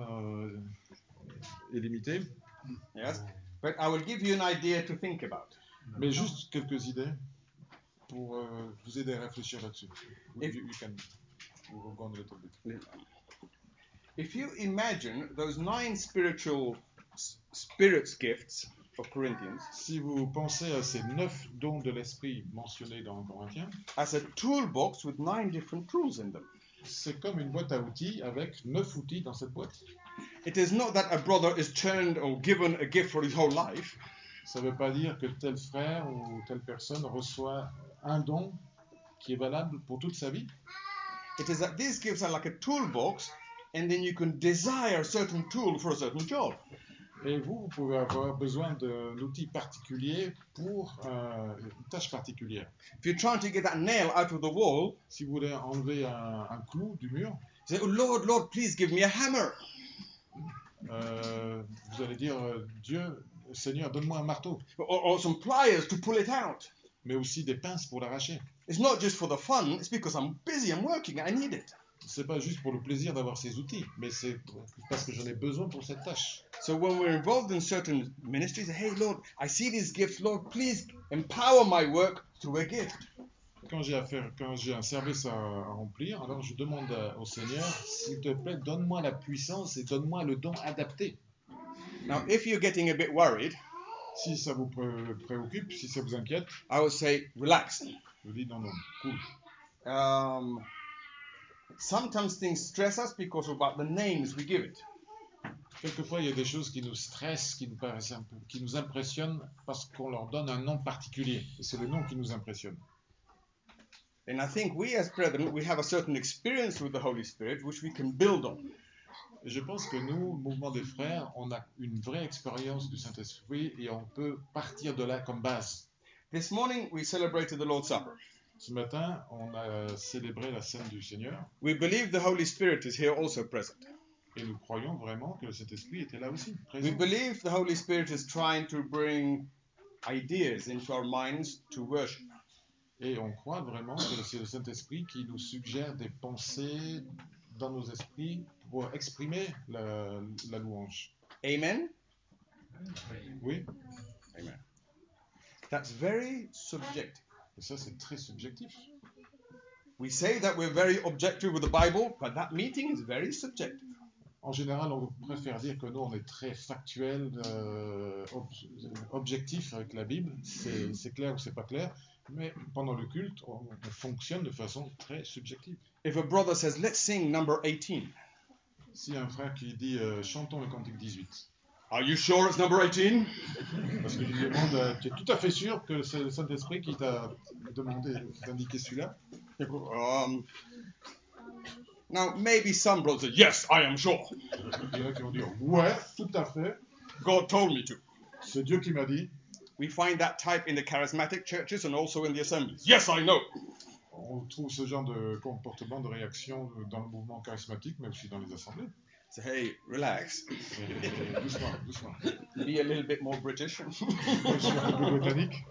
est limité. Yes, but I will give you an idea to think about. Mais juste quelques idées pour vous aider à réfléchir là-dessus. If you imagine those 9 spirits gifts of Corinthians, si vous pensez à ces 9 dons de l'esprit mentionnés dans Corinthiens, as a toolbox with 9 different tools in them. C'est comme une boîte à outils avec 9 outils dans cette boîte. It is not that a brother is turned or given a gift for his whole life. Ça ne veut pas dire que tel frère ou telle personne reçoit un don qui est valable pour toute sa vie. It is that this gives us like a toolbox, and then you can desire a certain tool for a certain job. Et vous pouvez avoir besoin d'un outil particulier pour une tâche particulière. If you're trying to get that nail out of the wall, Si vous voulez enlever un clou du mur, you say, "Oh Lord, Lord, please give me a hammer." vous allez dire Dieu, Seigneur, donne-moi un marteau, Or some pliers to pull it out. mais aussi des pinces pour l'arracher. It's not just for the fun, it's because I'm busy, I'm working, I need it. C'est pas juste pour le plaisir d'avoir ces outils, mais c'est parce que j'en ai besoin pour cette tâche. So when we're involved in certain ministries, hey Lord, I see these gifts, Lord, please empower my work through a gift. Quand j'ai un service à remplir, alors je demande au Seigneur, s'il te plaît, donne-moi la puissance et donne-moi le don adapté. Now, if you're getting a bit worried, Si ça vous préoccupe, si ça vous inquiète, I would say relax. je vous dis non, cool. Sometimes things stress us because of about the names we give it. Quelquefois, il y a des choses qui nous stressent, qui nous paraissent un peu, qui nous impressionnent parce qu'on leur donne un nom particulier. Et c'est le nom qui nous impressionne. And I think we as brethren, we have a certain experience with the Holy Spirit which we can build on. Et je pense que nous, Mouvement des Frères, on a une vraie expérience du Saint-Esprit et on peut partir de là comme base. This morning we celebrated the Lord's Supper. Ce matin, on a célébré la scène du Seigneur. We believe the Holy Spirit is here also present. Et nous croyons vraiment que le Saint-Esprit était là aussi, We présent. believe the Holy Spirit is trying to bring ideas into our minds to worship. Et on croit vraiment que c'est le Saint-Esprit qui nous suggère des pensées dans nos esprits pour exprimer la louange. Amen? Oui, Amen. That's very subjective. et ça c'est très subjectif. We say that we're very objective with the Bible, but that meeting is very subjective. En général, on préfère dire que nous, on est très factuel, objectif avec la Bible. C'est clair ou c'est pas clair. Mais pendant le culte, on fonctionne de façon très subjective. If a brother says, let's sing number 18. Si un frère qui dit chantons le cantique 18, Are you sure it's number 18? parce que tu demandes, tu es tout à fait sûr que c'est le Saint-Esprit qui t'a demandé, qui t'a indiqué celui-là? Now, maybe some brothers say, yes, I am sure. Il y en a qui vont dire ouais, tout à fait, God told me to. c'est Dieu qui m'a dit. We find that type in the charismatic churches and also in the assemblies. Yes, I know. On trouve ce genre de comportement, de réaction dans le mouvement charismatique, mais aussi dans les assemblées. So, hey, relax. Et doucement, doucement. Be a little bit more British. Je suis un peu plus britannique.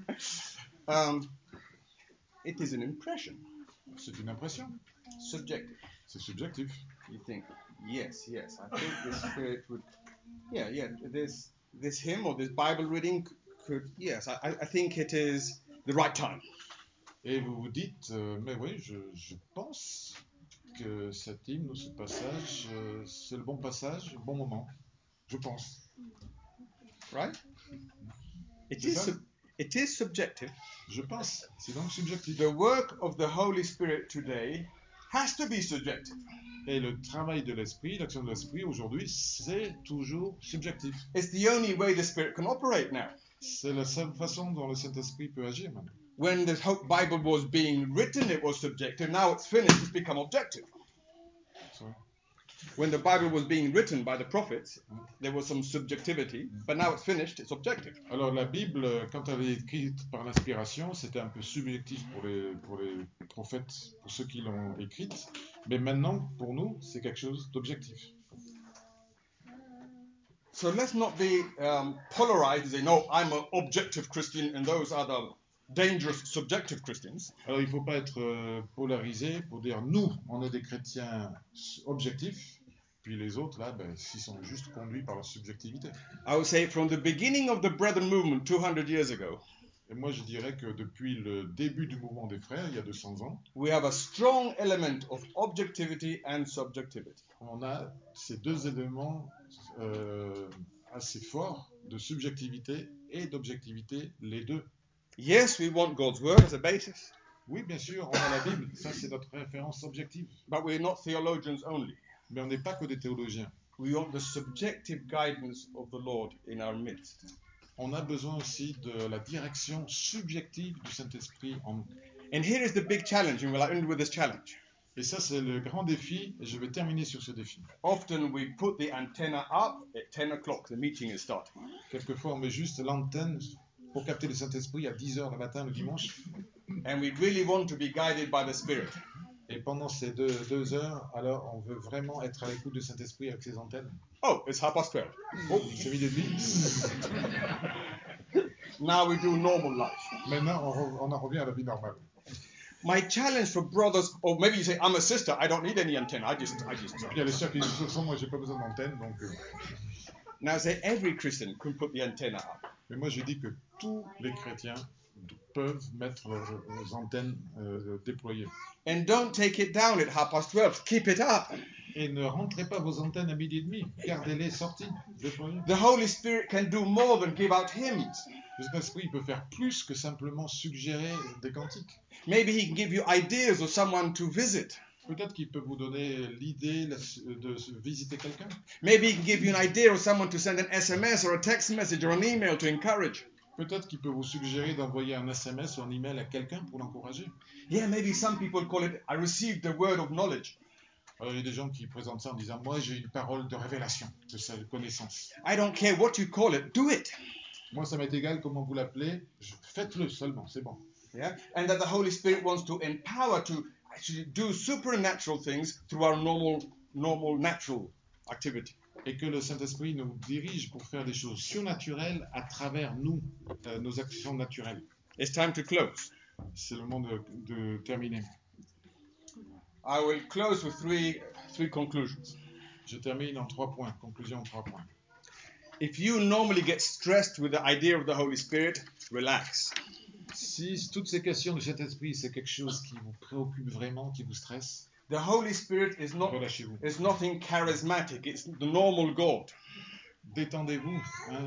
It is an impression. C'est une impression. Subjective. C'est subjectif. You think, yes, I think the Spirit would, this hymn or this Bible reading could, yes, I think it is the right time. Et vous vous dites, mais oui, je pense que cet hymne ou ce passage, c'est le bon passage, le bon moment. Je pense. Right? It C'est ça? it is subjective. Je pense. C'est donc subjectif. The work of the Holy Spirit today has to be subjective. Et le travail de l'esprit, l'action de l'esprit aujourd'hui, c'est toujours subjectif. It's the only way the Spirit can operate now. C'est la seule façon dont le Saint-Esprit peut agir maintenant. When the Bible was being written, it was subjective. Now it's finished, it's become objective. Sorry. When the Bible was being written by the prophets, there was some subjectivity, but now it's finished, it's objective. Alors la Bible, quand elle est écrite par l'inspiration, c'était un peu subjectif pour les prophètes, pour ceux qui l'ont écrite, mais maintenant, pour nous, c'est quelque chose d'objectif. So let's not be polarized and say, no, I'm an objective Christian and those are the dangerous subjective Christians. Alors il ne faut pas être polarisé pour dire nous, on est des chrétiens objectifs, puis les autres, là, s'ils sont juste conduits par leur subjectivité. I would say from the beginning of the Brethren movement 200 years ago, Et moi je dirais que depuis le début du mouvement des frères, il y a 200 ans, we have a strong element of objectivity and subjectivity. on a ces deux éléments assez forts de subjectivité et d'objectivité, les deux. Yes, we want God's word as a basis, Oui, bien sûr, on a la Bible, ça c'est notre référence objective. but we're not theologians only. Mais on n'est pas que des théologiens. We want the subjective guidance of the Lord in our midst. on a besoin aussi de la direction subjective du Saint-Esprit en nous. And here is the big challenge, and we'll end with this challenge. Et ça, c'est le grand défi, et je vais terminer sur ce défi. Often we put the antenna up at 10 o'clock, the meeting is starting. Quelquefois, on met juste l'antenne pour capter le Saint-Esprit à 10h le matin, le dimanche. And we really want to be guided by the Spirit. Et pendant ces deux heures, alors on veut vraiment être à l'écoute du Saint-Esprit avec ses antennes. Oh, it's 12:30. Oh, c'est midi et demi. Now we do normal life. Maintenant, on en revient à la vie normale. My challenge for brothers, or maybe you say, I'm a sister, I don't need any antenna. I just. Il y a les sœurs qui disent, de toute façon, moi, j'ai pas besoin d'antenne, donc... Now say every Christian can put the antenna up. Mais moi, je dis que tous les chrétiens peuvent mettre leurs antennes déployées. And don't take it down at 12:30. Keep it up. Et ne rentrez pas vos antennes à midi et demi. Gardez-les sorties, déployées. The Holy Spirit can do more than give out hymns. Le Saint-Esprit peut faire plus que simplement suggérer des cantiques. Maybe he can give you ideas of someone to visit. Peut-être qu'il peut vous donner l'idée de visiter quelqu'un. Maybe he can give you an idea of someone to send an SMS or a text message or an email to encourage. Peut-être qu'il peut vous suggérer d'envoyer un SMS ou un email à quelqu'un pour l'encourager. Yeah, maybe some people call it, I received the word of knowledge. Alors, il y a des gens qui présentent ça en disant, moi j'ai une parole de révélation, de connaissance. I don't care what you call it, do it. Moi ça m'est égal comment vous l'appelez, faites-le seulement, c'est bon. Yeah, and that the Holy Spirit wants to empower to actually do supernatural things through our normal natural activity. Et que le Saint-Esprit nous dirige pour faire des choses surnaturelles à travers nous, nos actions naturelles. It's time to close. C'est le moment de terminer. I will close with three conclusions. Je termine en 3 points, conclusion en 3 points. If you normally get stressed with the idea of the Holy Spirit, relax. Si toutes ces questions du Saint-Esprit, c'est quelque chose qui vous préoccupe vraiment, qui vous stresse, The Holy Spirit is relâchez-vous. nothing charismatic. It's the normal God. Détendez-vous.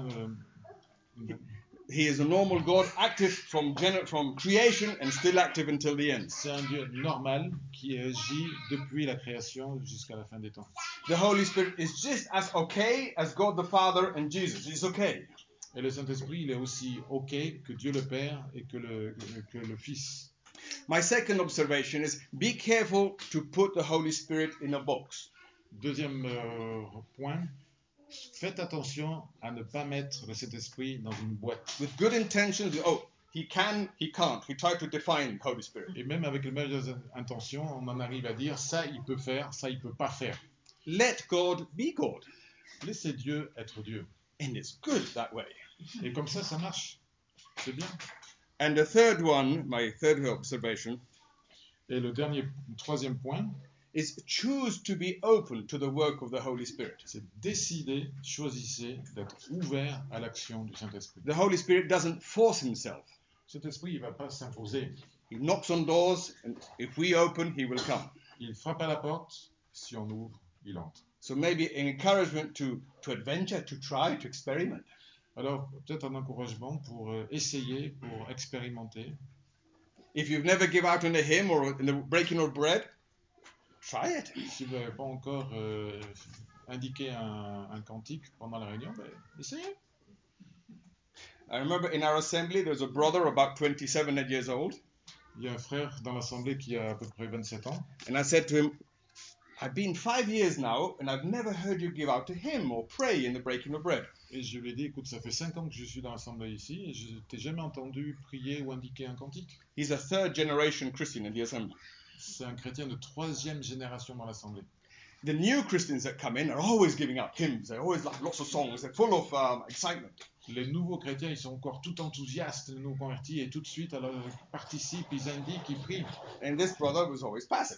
He is a normal God, active from creation and still active until the end. C'est un Dieu normal qui agit depuis la création jusqu'à la fin des temps. The Holy Spirit is just as okay as God the Father and Jesus. He's okay. Et le Saint-Esprit, il est aussi OK que Dieu le Père et que le Fils. My second observation is be careful to put the Holy Spirit in a box. Deuxième point, faites attention à ne pas mettre le Saint-Esprit dans une boîte. With good intentions, he can, he can't. We try to define the Holy Spirit. Et même avec les meilleures intentions, on en arrive à dire ça il peut faire, ça il peut pas faire. Let God be God. Laissez Dieu être Dieu. And it's good that way. Et comme ça marche. C'est bien. And the third one, my third observation, Et le troisième point, is choose to be open to the work of the Holy Spirit. c'est choisissez d'être ouvert à l'action du Saint-Esprit. The Holy Spirit doesn't force himself. Saint-Esprit, il va pas s'imposer. He knocks on doors, and if we open, he will come. Il frappe à la porte, si on ouvre, il entre. So maybe an encouragement to adventure, to try, to experiment. Alors, peut-être un encouragement pour essayer, pour expérimenter. If you've never given out in a hymn or in the breaking of bread, try it. Si vous n'avez pas encore indiqué un cantique pendant la réunion, essayez. I remember in our assembly, there was a brother about 27 years old. Il y a un frère dans l'assemblée qui a à peu près 27 ans. And I said to him, I've been 5 years now, and I've never heard you give out a hymn or pray in the breaking of bread. Et je lui ai dit, écoute, ça fait 5 ans que je suis dans l'assemblée ici, et je t'ai jamais entendu prier ou indiquer un cantique. He's a third generation Christian in the assembly. C'est un chrétien de 3e génération dans l'assemblée. The new Christians that come in are always giving out hymns. They always like lots of songs. They're full of excitement. Les nouveaux chrétiens, ils sont encore tout enthousiastes, les nouveaux convertis, et tout de suite, alors ils participent, ils indiquent, ils prient. And this brother was always passive.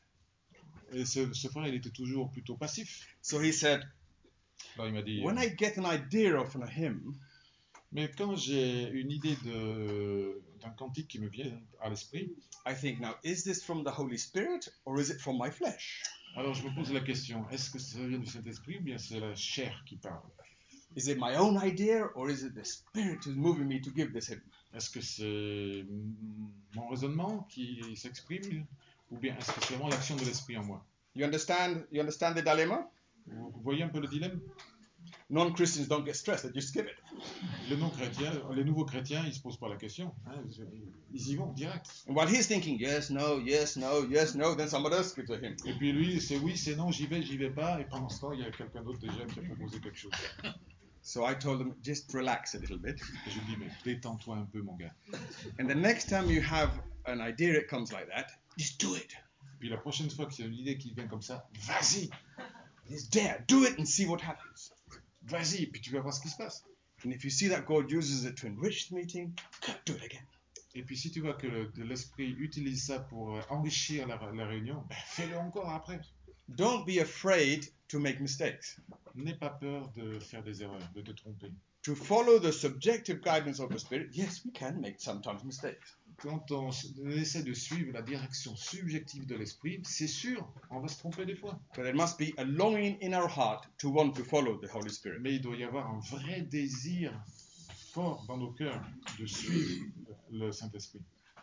Et ce frère, il était toujours plutôt passif. So he said, Alors il m'a dit, when I get an idea of a hymn, mais quand j'ai une idée d'un cantique qui me vient à l'esprit, I think, now, is this from the Holy Spirit or is it from my flesh? alors je me pose la question, est-ce que ça vient du Saint-Esprit ou bien c'est la chair qui parle? Is it my own idea or is it the Spirit who's moving me to give this hymn? Est-ce que c'est mon raisonnement qui s'exprime ou bien est-ce que c'est vraiment l'action de l'Esprit en moi? You understand the dilemma? Vous voyez un peu le dilemme? Non-Christians don't get stressed, they just skip it. Les nouveaux chrétiens, ils se posent pas la question. Hein, ils y vont direct. And while he's thinking, yes, no, yes, no, yes, no, then somebody else gives a hint. Et puis lui, c'est oui, c'est non, j'y vais pas. Et pendant ce temps, il y a quelqu'un d'autre déjà qui a proposé quelque chose. So I told him, just relax a little bit. Et je lui dis, mais détends-toi un peu, mon gars. And the next time you have an idea that comes like that, just do it. Puis la prochaine fois qu'il y a une idée qui vient comme ça, vas-y, Just dare, do it and see what happens. vas-y, puis tu vas voir ce qui se passe. And if you see that God uses it to enrich the meeting, do it again. Et puis si tu vois que l'esprit utilise ça pour enrichir la réunion, ben, fais-le encore après. Don't be afraid to make mistakes. N'aie pas peur de faire des erreurs, de te tromper. To follow the subjective guidance of the Spirit, yes, we can make sometimes mistakes. Quand on essaie de suivre la direction subjective de l'esprit, c'est sûr, on va se tromper des fois. But there must be a longing in our heart to want to follow the Holy Spirit. Mais il doit y avoir un vrai désir fort dans nos cœurs de suivre le Saint-Esprit.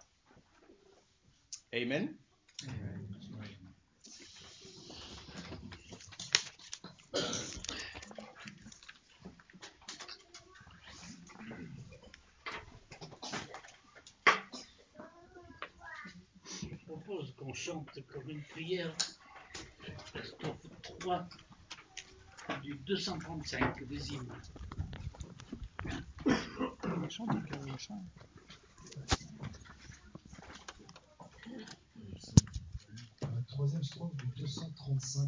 Amen. Je propose qu'on chante comme une prière la strophe 3 du 235 des hymnes. La troisième strophe du 235.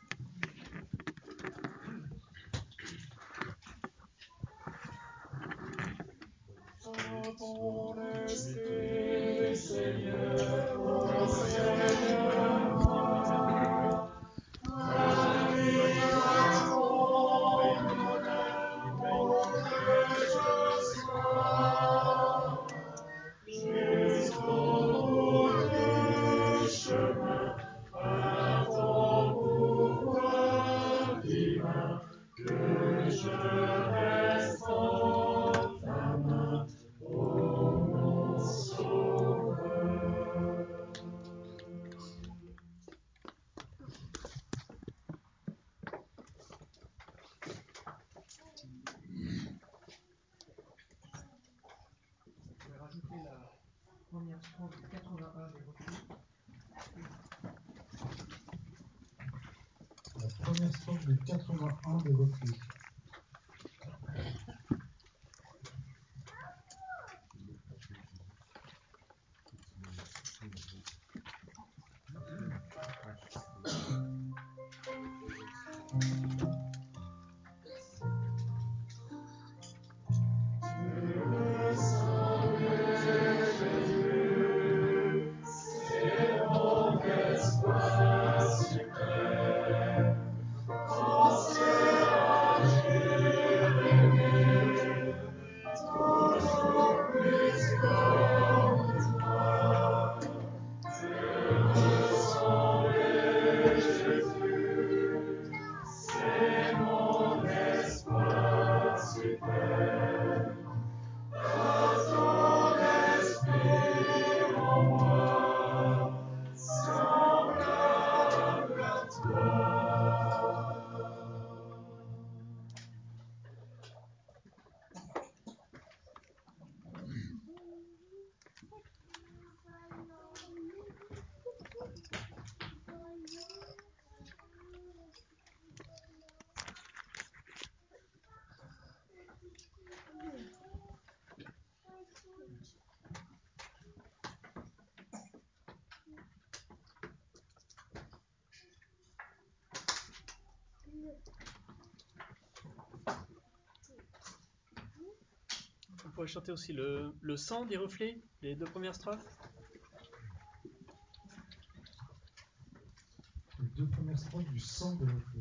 Première strophe du 81 des refus. La première strophe du 81 des refus. On pourrait chanter aussi le sang des reflets, les deux premières strophes. Les deux premières strophes du sang des refus.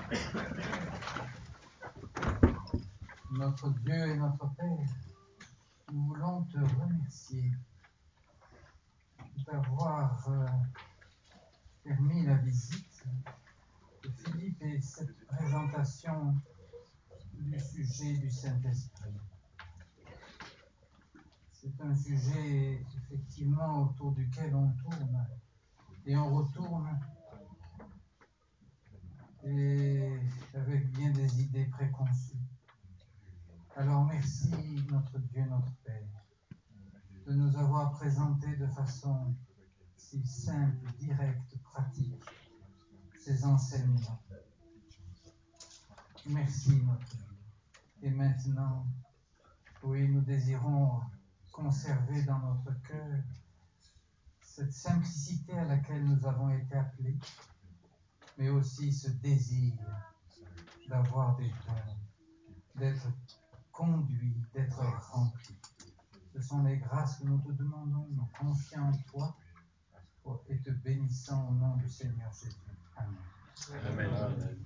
Notre Dieu et notre Père, nous voulons te remercier d'avoir permis la visite de Philippe et cette présentation du sujet du Saint-Esprit. C'est un sujet effectivement autour duquel on tourne et on retourne et avec bien des idées préconçues. Alors merci notre Dieu, notre Père, de nous avoir présenté de façon si simple, directe, pratique ces enseignements. Merci notre Dieu. Et maintenant, oui, nous désirons conserver dans notre cœur cette simplicité à laquelle nous avons été appelés, mais aussi ce désir d'avoir des dons, d'être conduits, d'être remplis. Ce sont les grâces que nous te demandons, nous confions en toi et te bénissons au nom du Seigneur Jésus. Amen. Amen. Amen.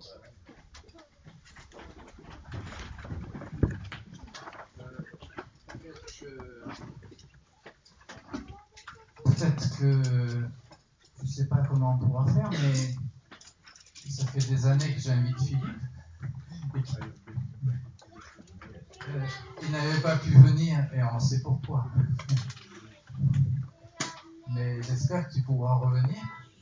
Peut-être que je ne sais pas comment on pourra faire, mais ça fait des années que j'invite Philippe. Il n'avait pas pu venir et on sait pourquoi. Mais j'espère que tu pourras revenir.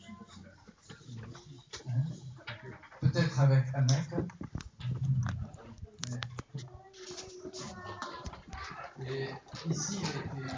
Hein? Peut-être avec Annette. Et ici,